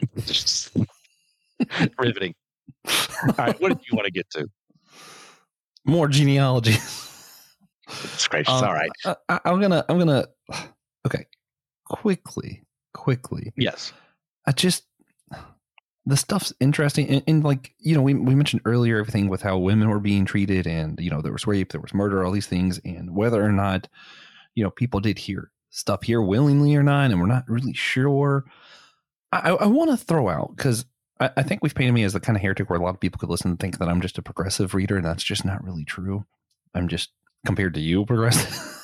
Riveting. All right, what did you want to get to? More genealogy. It's gracious. All right. I'm gonna. Okay, quickly. Yes. The stuff's interesting, and like we mentioned earlier everything with how women were being treated, and there was rape, there was murder, all these things, and whether or not people did hear stuff here willingly or not, and we're not really sure. I want to throw out, because I think we've painted me as the kind of heretic where a lot of people could listen and think that I'm just a progressive reader, and that's just not really true. I'm just, compared to you, progressive.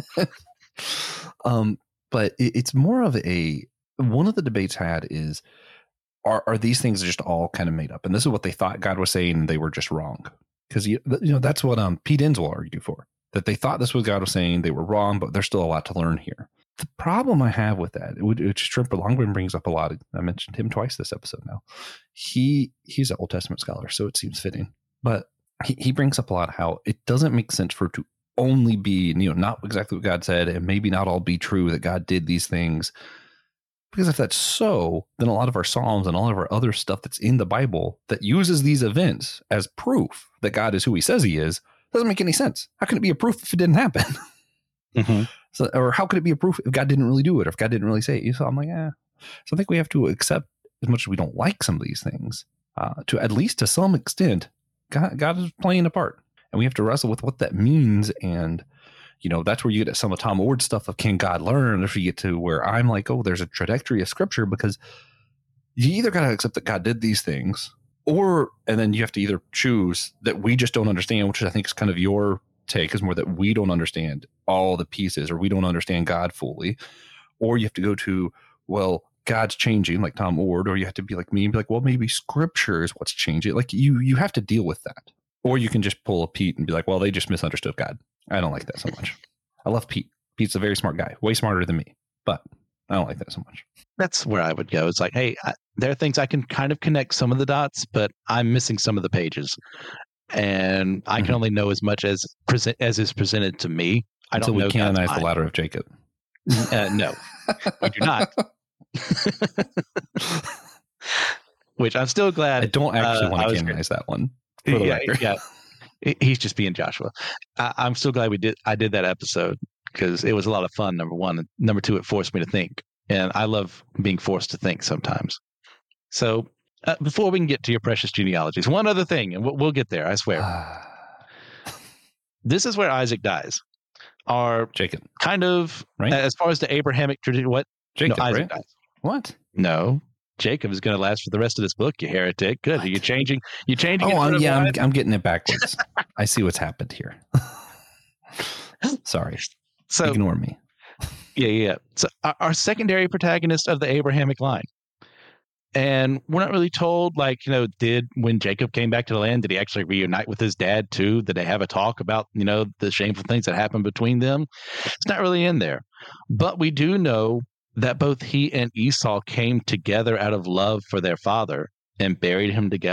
But it's more of one of the debates had is, are these things just all kind of made up? And this is what they thought God was saying, and they were just wrong. Because that's what Pete Enns will argue for, that they thought this was God was saying, they were wrong, but there's still a lot to learn here. The problem I have with that, which Tremper Longman brings up a lot, I mentioned him twice this episode now. He's an Old Testament scholar, so it seems fitting. But he brings up a lot how it doesn't make sense for it to only be, not exactly what God said, and maybe not all be true that God did these things. Because if that's so, then a lot of our Psalms and all of our other stuff that's in the Bible that uses these events as proof that God is who he says he is, doesn't make any sense. How can it be a proof if it didn't happen? Mm-hmm. So, or how could it be a proof if God didn't really do it, or if God didn't really say it? So I'm like, So I think we have to accept, as much as we don't like some of these things, to at least to some extent, God is playing a part. And we have to wrestle with what that means. And, that's where you get at some of Tom Ward's stuff of, can God learn? If you get to where I'm like, there's a trajectory of scripture, because you either got to accept that God did these things, and then you have to either choose that we just don't understand, which I think is kind of your take, is more that we don't understand all the pieces, or we don't understand God fully, or you have to go to, God's changing, like Tom Ward, or you have to be like me and be like, maybe scripture is what's changing. Like you have to deal with that. Or you can just pull a Pete and be like, they just misunderstood God. I don't like that so much. I love Pete. Pete's a very smart guy, way smarter than me, but I don't like that so much. That's where I would go. It's like, hey, there are things I can kind of connect some of the dots, but I'm missing some of the pages. And I can only know as much as is presented to me. I don't know. We canonize the ladder of Jacob. No, we do not. Which I'm still glad. I don't actually want to canonize that one. Yeah. He's just being Joshua. I'm still glad I did that episode, because it was a lot of fun, number one. And number two, it forced me to think. And I love being forced to think sometimes. So before we can get to your precious genealogies, one other thing, and we'll get there, I swear. This is where Isaac dies. Jacob. Kind of, right? As far as the Abrahamic tradition, what? Jacob, Isaac right? dies. What? No. Jacob is going to last for the rest of this book, you heretic. Good. What? Are you changing? I'm getting it backwards. I see what's happened here. Sorry. So ignore me. Yeah. So our secondary protagonist of the Abrahamic line. And we're not really told, when Jacob came back to the land, did he actually reunite with his dad too? Did they have a talk about, the shameful things that happened between them? It's not really in there. But we do know that both he and Esau came together out of love for their father and buried him together.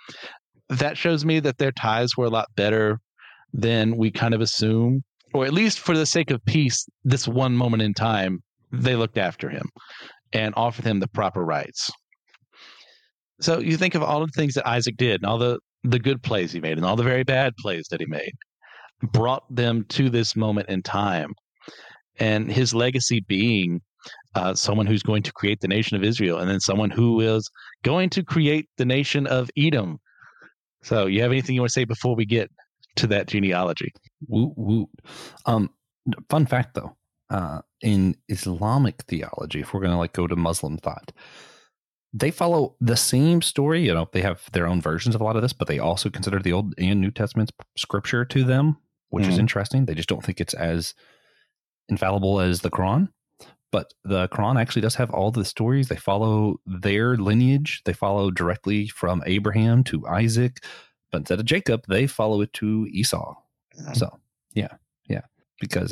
That shows me that their ties were a lot better than we kind of assume, or at least for the sake of peace, this one moment in time, they looked after him and offered him the proper rights. So you think of all of the things that Isaac did and all the good plays he made and all the very bad plays that he made, brought them to this moment in time. And his legacy being someone who's going to create the nation of Israel, and then someone who is going to create the nation of Edom. So you have anything you want to say before we get to that genealogy? Woot woot. Fun fact though, in Islamic theology, if we're going to like go to Muslim thought, they follow the same story. You know, they have their own versions of a lot of this, but they also consider the Old and New Testament scripture to them, which is interesting. They just don't think it's as infallible as the Quran. But the Quran actually does have all the stories. They follow their lineage. They follow directly from Abraham to Isaac. But instead of Jacob, they follow it to Esau. So, yeah. Because,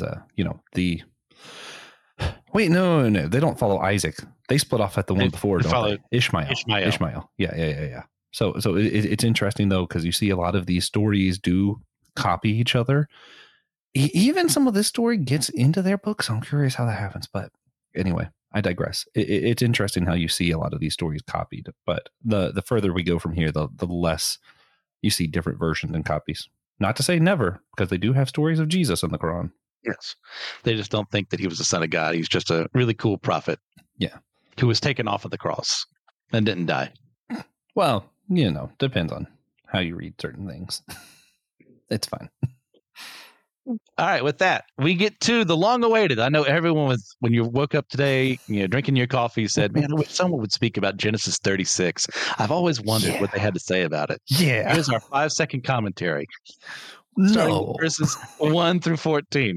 no. They don't follow Isaac. They split off at the one before, don't they? Ishmael. Yeah. So it's interesting, though, because you see a lot of these stories do copy each other. Even some of this story gets into their books. I'm curious how that happens. But anyway, I digress. It's interesting how you see a lot of these stories copied. But the further we go from here, the less you see different versions and copies. Not to say never, because they do have stories of Jesus in the Quran. Yes. They just don't think that he was the son of God. He's just a really cool prophet. Yeah. Who was taken off of the cross and didn't die. Well, depends on how you read certain things. It's fine. All right, with that, we get to the long-awaited. I know everyone was, when you woke up today, drinking your coffee, said, man, I wish someone would speak about Genesis 36. I've always wondered what they had to say about it. Yeah. Here's our 5-second commentary. No. Verses 1 through 14.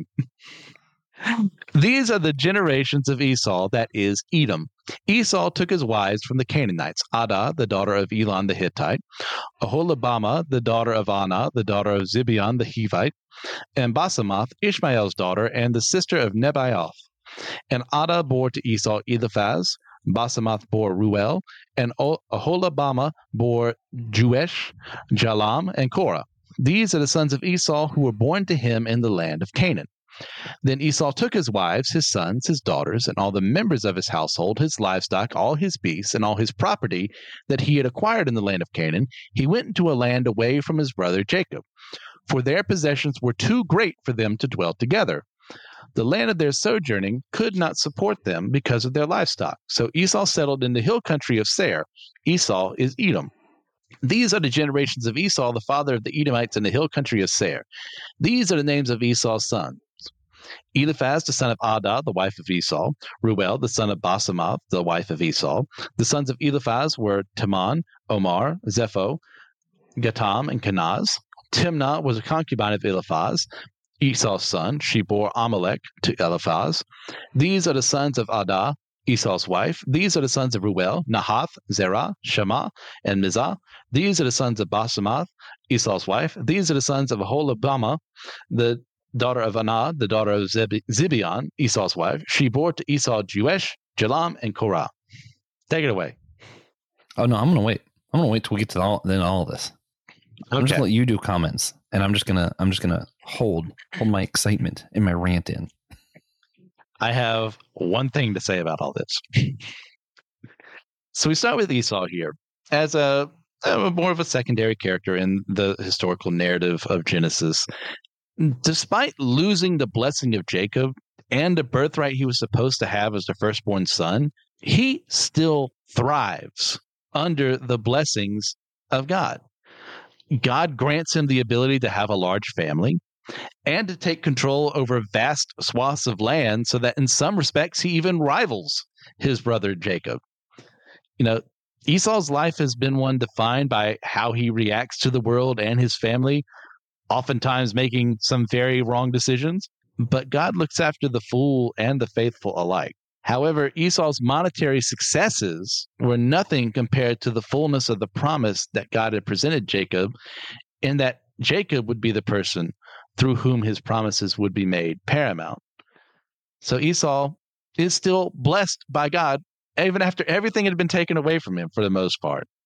These are the generations of Esau, that is, Edom. Esau took his wives from the Canaanites, Adah, the daughter of Elon the Hittite, Aholibamah, the daughter of Anah, the daughter of Zibeon the Hivite, and Basemath, Ishmael's daughter, and the sister of Nebaioth. And Adah bore to Esau Eliphaz, Basemath bore Ruel, and Aholibamah bore Juesh, Jalam, and Korah. These are the sons of Esau who were born to him in the land of Canaan. Then Esau took his wives, his sons, his daughters, and all the members of his household, his livestock, all his beasts, and all his property that he had acquired in the land of Canaan. He went into a land away from his brother Jacob, for their possessions were too great for them to dwell together. The land of their sojourning could not support them because of their livestock. So Esau settled in the hill country of Seir. Esau is Edom. These are the generations of Esau, the father of the Edomites in the hill country of Seir. These are the names of Esau's sons. Eliphaz, the son of Adah, the wife of Esau. Ruel, the son of Basemath, the wife of Esau. The sons of Eliphaz were Teman, Omar, Zepho, Gatam, and Kenaz. Timnah was a concubine of Eliphaz, Esau's son. She bore Amalek to Eliphaz. These are the sons of Adah, Esau's wife. These are the sons of Ruel, Nahath, Zerah, Shema, and Mizah. These are the sons of Basemath, Esau's wife. These are the sons of Aholibamah, the daughter of Anah, the daughter of Zibeon, Esau's wife. She bore to Esau Juesh, Jalam, and Korah. Take it away. Oh no, I'm gonna wait. I'm gonna wait till we get to all of this. I'm just gonna let you do comments, and I'm just gonna hold my excitement and my rant in. I have one thing to say about all this. So we start with Esau here as a more of a secondary character in the historical narrative of Genesis. Despite losing the blessing of Jacob and the birthright he was supposed to have as the firstborn son, he still thrives under the blessings of God. God grants him the ability to have a large family and to take control over vast swaths of land, so that in some respects he even rivals his brother Jacob. Esau's life has been one defined by how he reacts to the world and his family, oftentimes making some very wrong decisions, but God looks after the fool and the faithful alike. However, Esau's monetary successes were nothing compared to the fullness of the promise that God had presented Jacob, in that Jacob would be the person through whom his promises would be made paramount. So Esau is still blessed by God, even after everything had been taken away from him for the most part.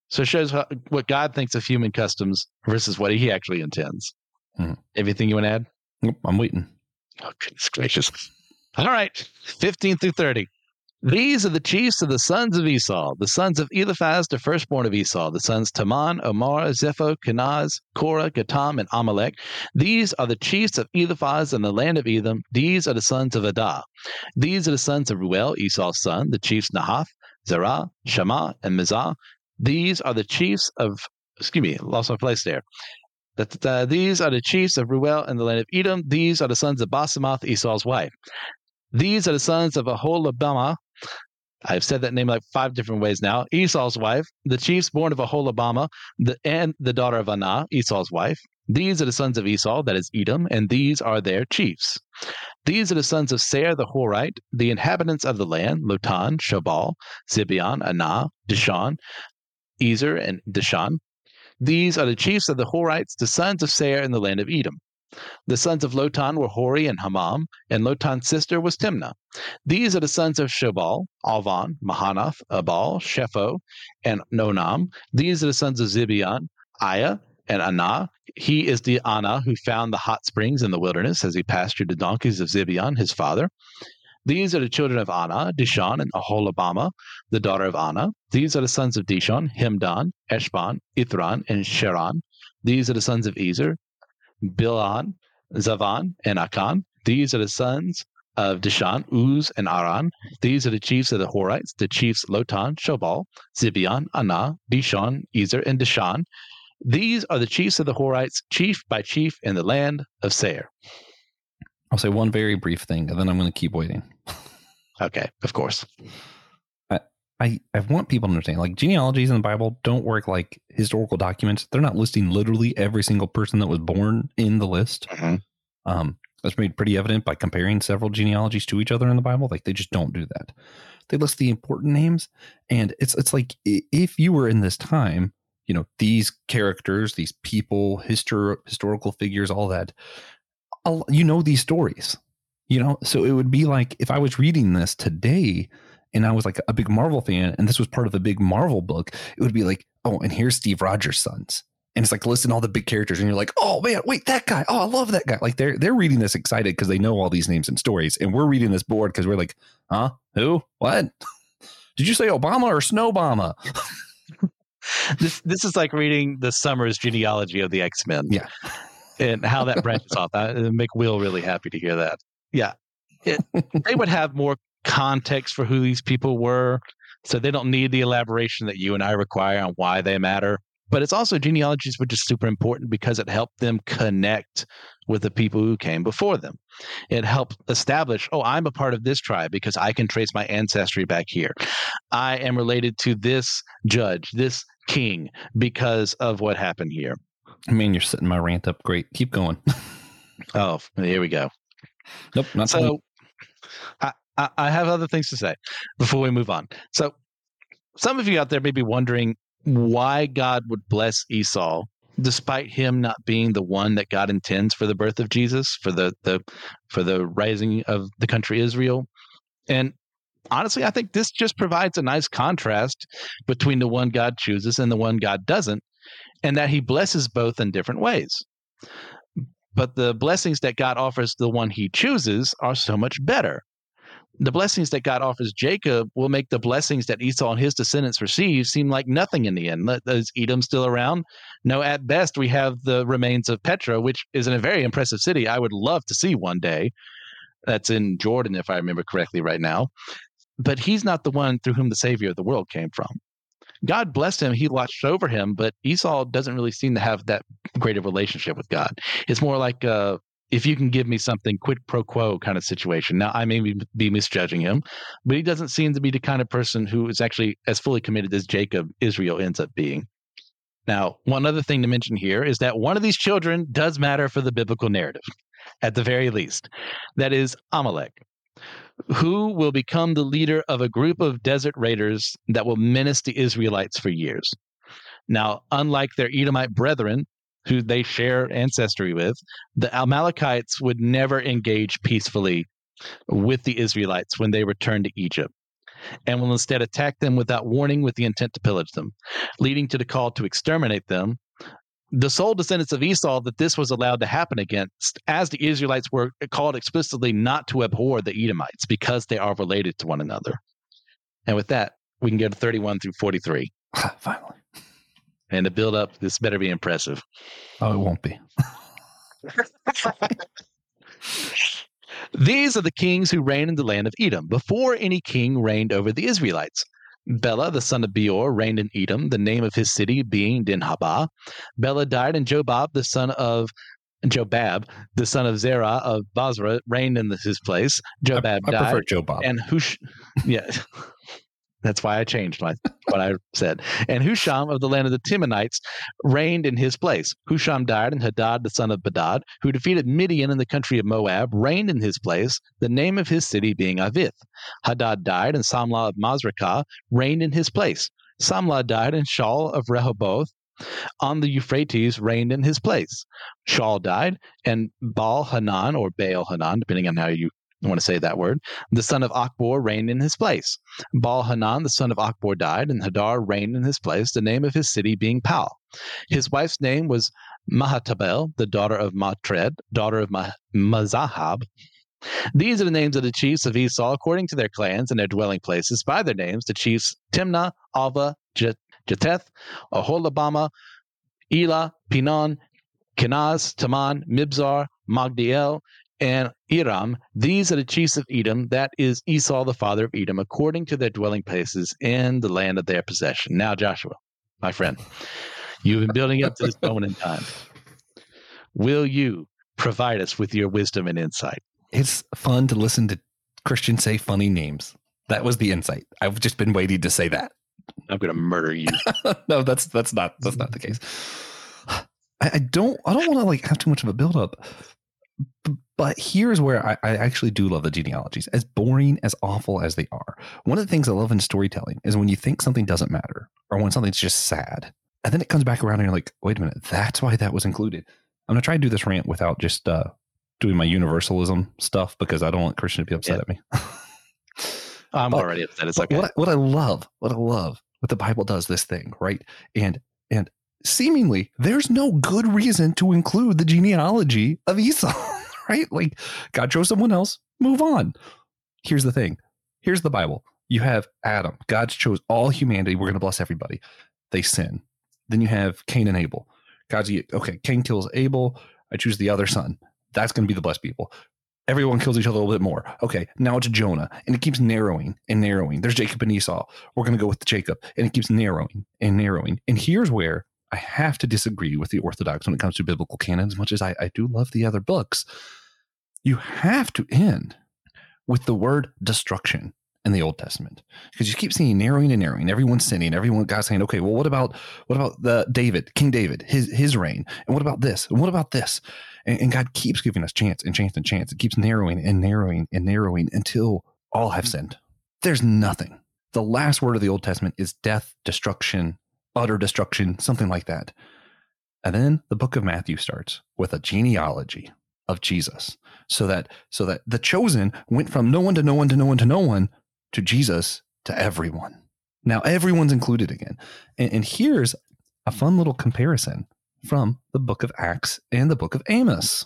So it shows what God thinks of human customs versus what he actually intends. Everything you want to add? Nope, I'm waiting. Oh, goodness gracious. All right, 15 through 30. These are the chiefs of the sons of Esau, the sons of Eliphaz, the firstborn of Esau, the sons Taman, Omar, Zepho, Kenaz, Korah, Gatam, and Amalek. These are the chiefs of Eliphaz in the land of Edom. These are the sons of Adah. These are the sons of Ruel, Esau's son, the chiefs Nahath, Zerah, Shammah, and Mizah. These are the chiefs of, lost my place there. These are the chiefs of Ruel in the land of Edom. These are the sons of Basemath, Esau's wife. These are the sons of Aholabama. I've said that name like 5 different ways now. Esau's wife, the chiefs born of Aholabama, and the daughter of Anah, Esau's wife. These are the sons of Esau, that is Edom, and these are their chiefs. These are the sons of Seir the Horite, the inhabitants of the land, Lotan, Shobal, Zibeon, Anah, Dishon, Ezer, and Dishan. These are the chiefs of the Horites, the sons of Seir in the land of Edom. The sons of Lotan were Hori and Hamam, and Lotan's sister was Timnah. These are the sons of Shobal, Alvan, Mahanath, Abal, Shepho, and Nonam. These are the sons of Zibeon, Aya, and Anah. He is the Anah who found the hot springs in the wilderness as he pastured the donkeys of Zibeon, his father. These are the children of Anah, Dishon, and Aholabama, the daughter of Anah. These are the sons of Dishon, Himdan, Eshban, Ithran, and Sheran. These are the sons of Ezer, Bilhan, Zavan, and Akan. These are the sons of Dishan, Uz, and Aran. These are the chiefs of the Horites, the chiefs Lotan, Shobal, Zibeon, Anah, Dishon, Ezer, and Dishan. These are the chiefs of the Horites, chief by chief in the land of Seir. I'll say one very brief thing, and then I'm going to keep waiting. Okay, of course. I want people to understand, like, genealogies in the Bible don't work like historical documents. They're not listing literally every single person that was born in the list. Mm-hmm. That's made pretty evident by comparing several genealogies to each other in the Bible. Like, they just don't do that. They list the important names, and it's like, if you were in this time, you know, these characters, these people, historical figures, all that, you know, these stories, you know, so it would be like if I was reading this today and I was like a big Marvel fan and this was part of a big Marvel book, it would be like, oh, and here's Steve Rogers' sons. And it's like listing all the big characters and you're like, oh man, wait, that guy. Oh, I love that guy. Like they're reading this excited because they know all these names and stories. And we're reading this bored because we're like, huh? Who? What? Did you say Obama or Snowbama? This is like reading the Summers genealogy of the X-Men. Yeah. And how that branches off. That would make Will really happy to hear that. Yeah. They would have more context for who these people were, so they don't need the elaboration that you and I require on why they matter. But it's also genealogies, which is super important because it helped them connect with the people who came before them. It helped establish, oh, I'm a part of this tribe because I can trace my ancestry back here. I am related to this judge, this king, because of what happened here. Man, you're setting my rant up great. Keep going. Oh, here we go. Nope, not so. I have other things to say before we move on. So, some of you out there may be wondering why God would bless Esau, despite him not being the one that God intends for the birth of Jesus, for the rising of the country Israel. And honestly, I think this just provides a nice contrast between the one God chooses and the one God doesn't, and that he blesses both in different ways. But the blessings that God offers the one he chooses are so much better. The blessings that God offers Jacob will make the blessings that Esau and his descendants receive seem like nothing in the end. Is Edom still around? No, at best, we have the remains of Petra, which is in a very impressive city I would love to see one day. That's in Jordan, if I remember correctly right now. But he's not the one through whom the Savior of the world came from. God blessed him. He watched over him, but Esau doesn't really seem to have that great a relationship with God. It's more like if you can give me something, quid pro quo kind of situation. Now, I may be misjudging him, but he doesn't seem to be the kind of person who is actually as fully committed as Jacob, Israel ends up being. Now, one other thing to mention here is that one of these children does matter for the biblical narrative, at the very least. That is Amalek, who will become the leader of a group of desert raiders that will menace the Israelites for years. Now, unlike their Edomite brethren, who they share ancestry with, the Amalekites would never engage peacefully with the Israelites when they returned to Egypt. and will instead attack them without warning with the intent to pillage them, leading to the call to exterminate them. The sole descendants of Esau that this was allowed to happen against, as the Israelites were called explicitly not to abhor the Edomites because they are related to one another. And with that, we can go to 31 through 43. Finally. And to build up, this better be impressive. Oh, it won't be. These are the kings who reigned in the land of Edom before any king reigned over the Israelites. Bela, the son of Beor, reigned in Edom, the name of his city being Dinhabah. Bela died, and Jobab, the son of Zerah of Basra, reigned in his place. Jobab died. I prefer Jobab. And yeah, that's why I changed what I said. And Husham of the land of the Timonites reigned in his place. Husham died, and Hadad, the son of Bedad, who defeated Midian in the country of Moab, reigned in his place, the name of his city being Avith. Hadad died, and Samlah of Masrekah reigned in his place. Samlah died, and Shaul of Rehoboth on the Euphrates reigned in his place. Shaul died, and Baal-Hanan, or Baal-Hanan, depending on how you want to say that word, the son of Achbor reigned in his place. Baal-Hanan, the son of Achbor, died, and Hadar reigned in his place, the name of his city being Pau. His wife's name was Mahatabel, the daughter of Matred, daughter of Mazahab. These are the names of the chiefs of Esau according to their clans and their dwelling places. By their names, the chiefs Timnah, Alva, Jeteth, Aholabama, Elah, Pinon, Kenaz, Taman, Mibzar, Magdiel, and Iram. These are the chiefs of Edom, that is Esau, the father of Edom, according to their dwelling places in the land of their possession. Now, Joshua, my friend, you've been building up to this moment in time. Will you provide us with your wisdom and insight? It's fun to listen to Christians say funny names. That was the insight. I've just been waiting to say that. I'm going to murder you. No, that's not the case. I don't want to have too much of a buildup. But here's where I actually do love the genealogies, as boring, as awful as they are. One of the things I love in storytelling is when you think something doesn't matter or when something's just sad, and then it comes back around and you're like, wait a minute, that's why that was included. I'm going to try and do this rant without just doing my universalism stuff because I don't want Christian to be upset at me. I'm already upset. It's okay. What I love, what the Bible does this thing, right? And seemingly there's no good reason to include the genealogy of Esau, right? Like God chose someone else, move on. Here's the thing. Here's the Bible. You have Adam. God chose all humanity. We're going to bless everybody. They sin. Then you have Cain and Abel. Okay, Cain kills Abel. I choose the other son. That's going to be the blessed people. Everyone kills each other a little bit more. Okay, now it's Jonah, and it keeps narrowing and narrowing. There's Jacob and Esau. We're going to go with Jacob, and it keeps narrowing and narrowing. And here's where I have to disagree with the Orthodox when it comes to biblical canon, as much as I do love the other books. You have to end with the word destruction in the Old Testament, because you keep seeing narrowing and narrowing. Everyone's sinning. God's saying, okay, well, what about King David, his reign, and what about this, and what about this? And God keeps giving us chance and chance and chance. It keeps narrowing and narrowing and narrowing until all have sinned. There's nothing. The last word of the Old Testament is death, destruction, utter destruction, something like that. And then the book of Matthew starts with a genealogy of Jesus, so that the chosen went from no one to no one to no one to no one to Jesus to everyone. Now everyone's included again. And here's a fun little comparison from the book of Acts and the book of Amos.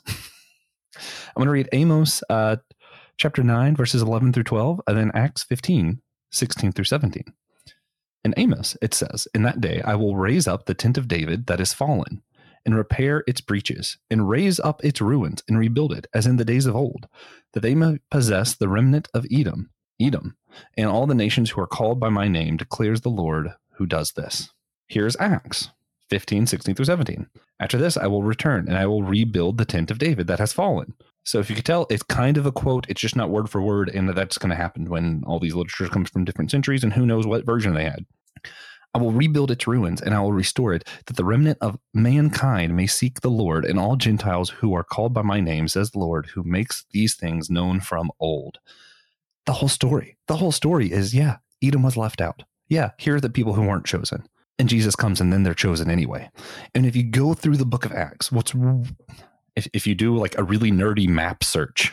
I'm going to read Amos chapter 9, verses 11 through 12, and then Acts 15, 16 through 17. In Amos, it says, "In that day I will raise up the tent of David that is fallen, and repair its breaches, and raise up its ruins, and rebuild it, as in the days of old, that they may possess the remnant of Edom, and all the nations who are called by my name, declares the Lord who does this." Here's Acts 15, 16 through 17. "After this I will return, and I will rebuild the tent of David that has fallen." So if you could tell, it's kind of a quote. It's just not word for word, and that's going to happen when all these literature comes from different centuries, and who knows what version they had. "I will rebuild its ruins, and I will restore it, that the remnant of mankind may seek the Lord, and all Gentiles who are called by my name, says the Lord, who makes these things known from old." The whole story is, yeah, Edom was left out. Yeah, here are the people who weren't chosen. And Jesus comes, and then they're chosen anyway. And if you go through the book of Acts, if you do like a really nerdy map search,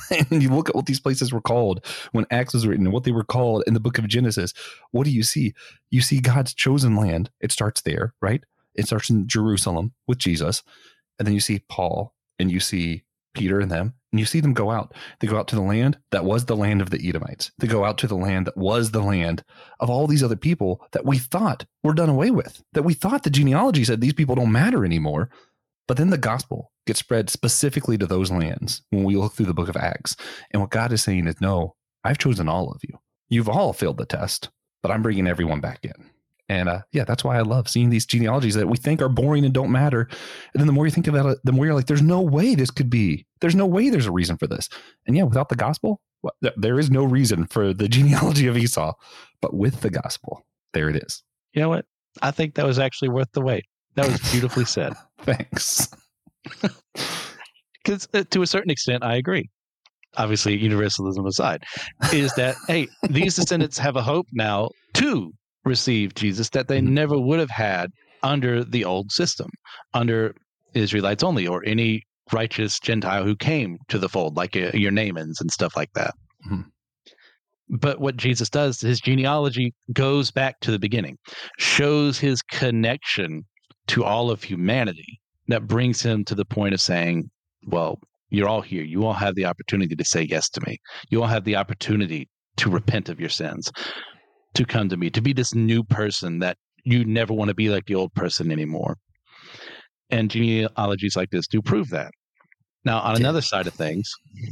and you look at what these places were called when Acts was written and what they were called in the book of Genesis, what do you see? You see God's chosen land. It starts there, right? It starts in Jerusalem with Jesus. And then you see Paul and you see Peter and them, and you see them go out. They go out to the land that was the land of the Edomites. They go out to the land that was the land of all these other people that we thought were done away with, that we thought the genealogy said these people don't matter anymore. But then the gospel gets spread specifically to those lands when we look through the book of Acts. And what God is saying is, no, I've chosen all of you. You've all failed the test, but I'm bringing everyone back in. And that's why I love seeing these genealogies that we think are boring and don't matter. And then the more you think about it, the more you're like, there's no way this could be. There's no way there's a reason for this. And yeah, without the gospel, there is no reason for the genealogy of Esau. But with the gospel, there it is. You know what? I think that was actually worth the wait. That was beautifully said. Thanks. Because to a certain extent, I agree. Obviously, universalism aside, is that, hey, these descendants have a hope now to receive Jesus that they never would have had under the old system, under Israelites only, or any righteous Gentile who came to the fold, like your Naamans and stuff like that. Mm-hmm. But what Jesus does, his genealogy goes back to the beginning, shows his connection to all of humanity, that brings him to the point of saying, well, you're all here. You all have the opportunity to say yes to me. You all have the opportunity to repent of your sins, to come to me, to be this new person that you never want to be like the old person anymore. And genealogies like this do prove that. Now, on another side of things,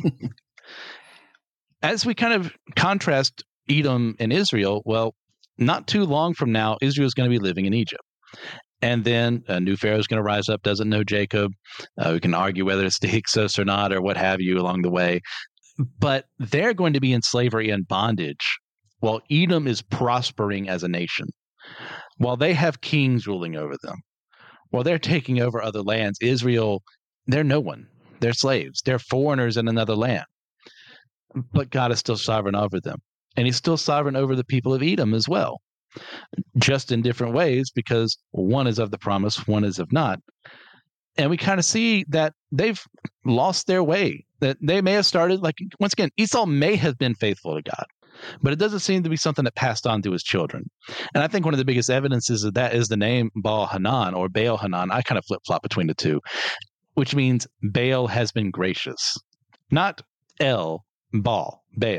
as we kind of contrast Edom and Israel, well, not too long from now, Israel is going to be living in Egypt. And then a new Pharaoh is going to rise up, doesn't know Jacob. We can argue whether it's the Hyksos or not, or what have you along the way. But they're going to be in slavery and bondage while Edom is prospering as a nation. While they have kings ruling over them, while they're taking over other lands, Israel, they're no one. They're slaves. They're foreigners in another land. But God is still sovereign over them. And he's still sovereign over the people of Edom as well, just in different ways, because one is of the promise, one is of not. And we kind of see that they've lost their way, that they may have started, like, once again, Esau may have been faithful to God, but it doesn't seem to be something that passed on to his children. And I think one of the biggest evidences of that is the name Baal-Hanan or Baal-Hanan. I kind of flip-flop between the two, which means Baal has been gracious. Not Baal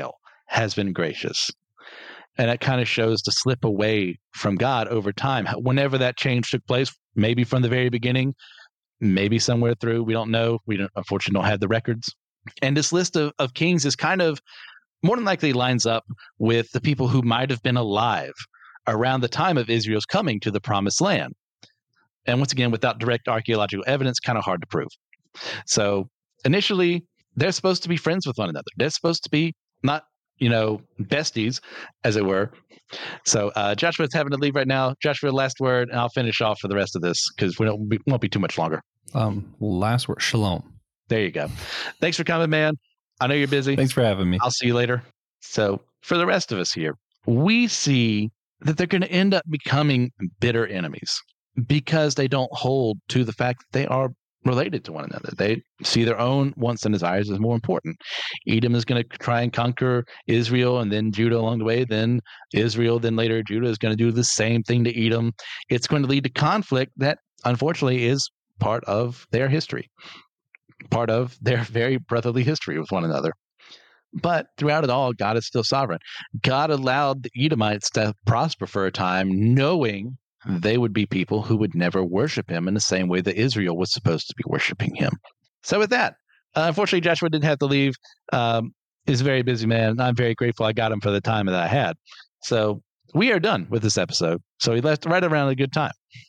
has been gracious. And that kind of shows the slip away from God over time. Whenever that change took place, maybe from the very beginning, maybe somewhere through, we don't know. We unfortunately don't have the records. And this list of kings is kind of more than likely lines up with the people who might have been alive around the time of Israel's coming to the promised land. And once again, without direct archaeological evidence, kind of hard to prove. So initially, they're supposed to be friends with one another. They're supposed to be not, besties, as it were. So Joshua's having to leave right now. Joshua, last word, and I'll finish off for the rest of this because we won't be too much longer. Last word, shalom. There you go. Thanks for coming, man. I know you're busy. Thanks for having me. I'll see you later. So for the rest of us here, we see that they're going to end up becoming bitter enemies because they don't hold to the fact that they are related to one another. They see their own wants and desires as more important. Edom is going to try and conquer Israel and then Judah along the way. Then Israel, then later Judah is going to do the same thing to Edom. It's going to lead to conflict that unfortunately is part of their history, part of their very brotherly history with one another. But throughout it all, God is still sovereign. God allowed the Edomites to prosper for a time, knowing they would be people who would never worship him in the same way that Israel was supposed to be worshiping him. So with that, unfortunately, Joshua didn't have to leave. He's a very busy man, and I'm very grateful I got him for the time that I had. So we are done with this episode. So he left right around a good time.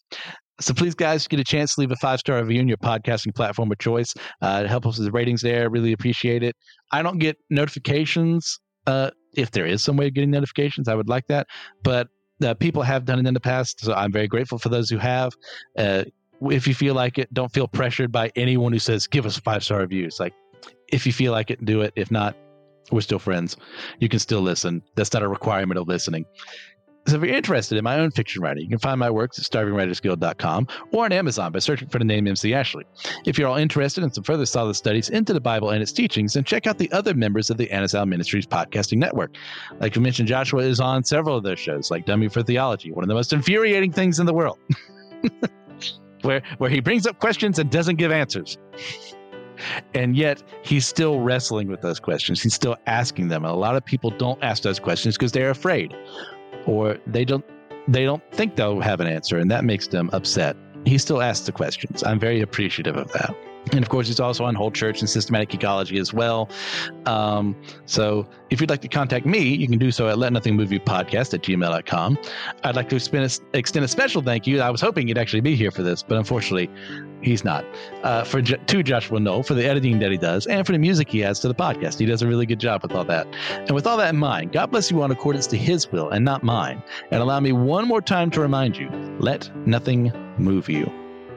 So please, guys, get a chance to leave a 5-star review on your podcasting platform of choice. Help us with the ratings there. Really appreciate it. I don't get notifications. If there is some way of getting notifications, I would like that. But people have done it in the past, so I'm very grateful for those who have. If you feel like it, don't feel pressured by anyone who says, give us a 5-star review. It's like, if you feel like it, do it. If not, we're still friends. You can still listen. That's not a requirement of listening. So if you're interested in my own fiction writing, you can find my works at starvingwritersguild.com or on Amazon by searching for the name MC Ashley. If you're all interested in some further solid studies into the Bible and its teachings, then check out the other members of the Anazal Ministries podcasting network. Like you mentioned, Joshua is on several of those shows, like Dummy for Theology, one of the most infuriating things in the world, where he brings up questions and doesn't give answers. And yet he's still wrestling with those questions. He's still asking them. And a lot of people don't ask those questions because they're afraid, or they don't think they'll have an answer, and that makes them upset. He still asks the questions. I'm very appreciative of that. And of course, he's also on Whole Church and Systematic Ecology as well. So if you'd like to contact me, you can do so at letnothingmoveyoupodcast@gmail.com. I'd like to extend a special thank you. I was hoping he'd actually be here for this, but unfortunately, he's not. To Joshua Knoll for the editing that he does and for the music he adds to the podcast. He does a really good job with all that. And with all that in mind, God bless you all in accordance to his will and not mine. And allow me one more time to remind you, let nothing move you.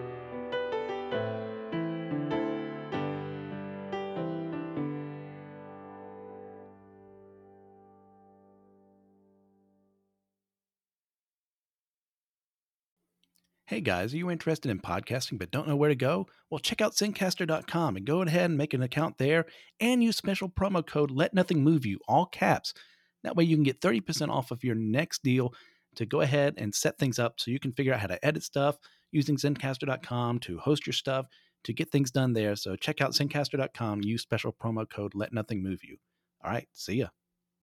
Hey guys, are you interested in podcasting but don't know where to go? Well, check out Zencastr.com and go ahead and make an account there and use special promo code Let Nothing Move You, all caps. That way you can get 30% off of your next deal to go ahead and set things up so you can figure out how to edit stuff using Zencastr.com to host your stuff, to get things done there. So check out Zencastr.com, use special promo code Let Nothing Move You. All right, see ya.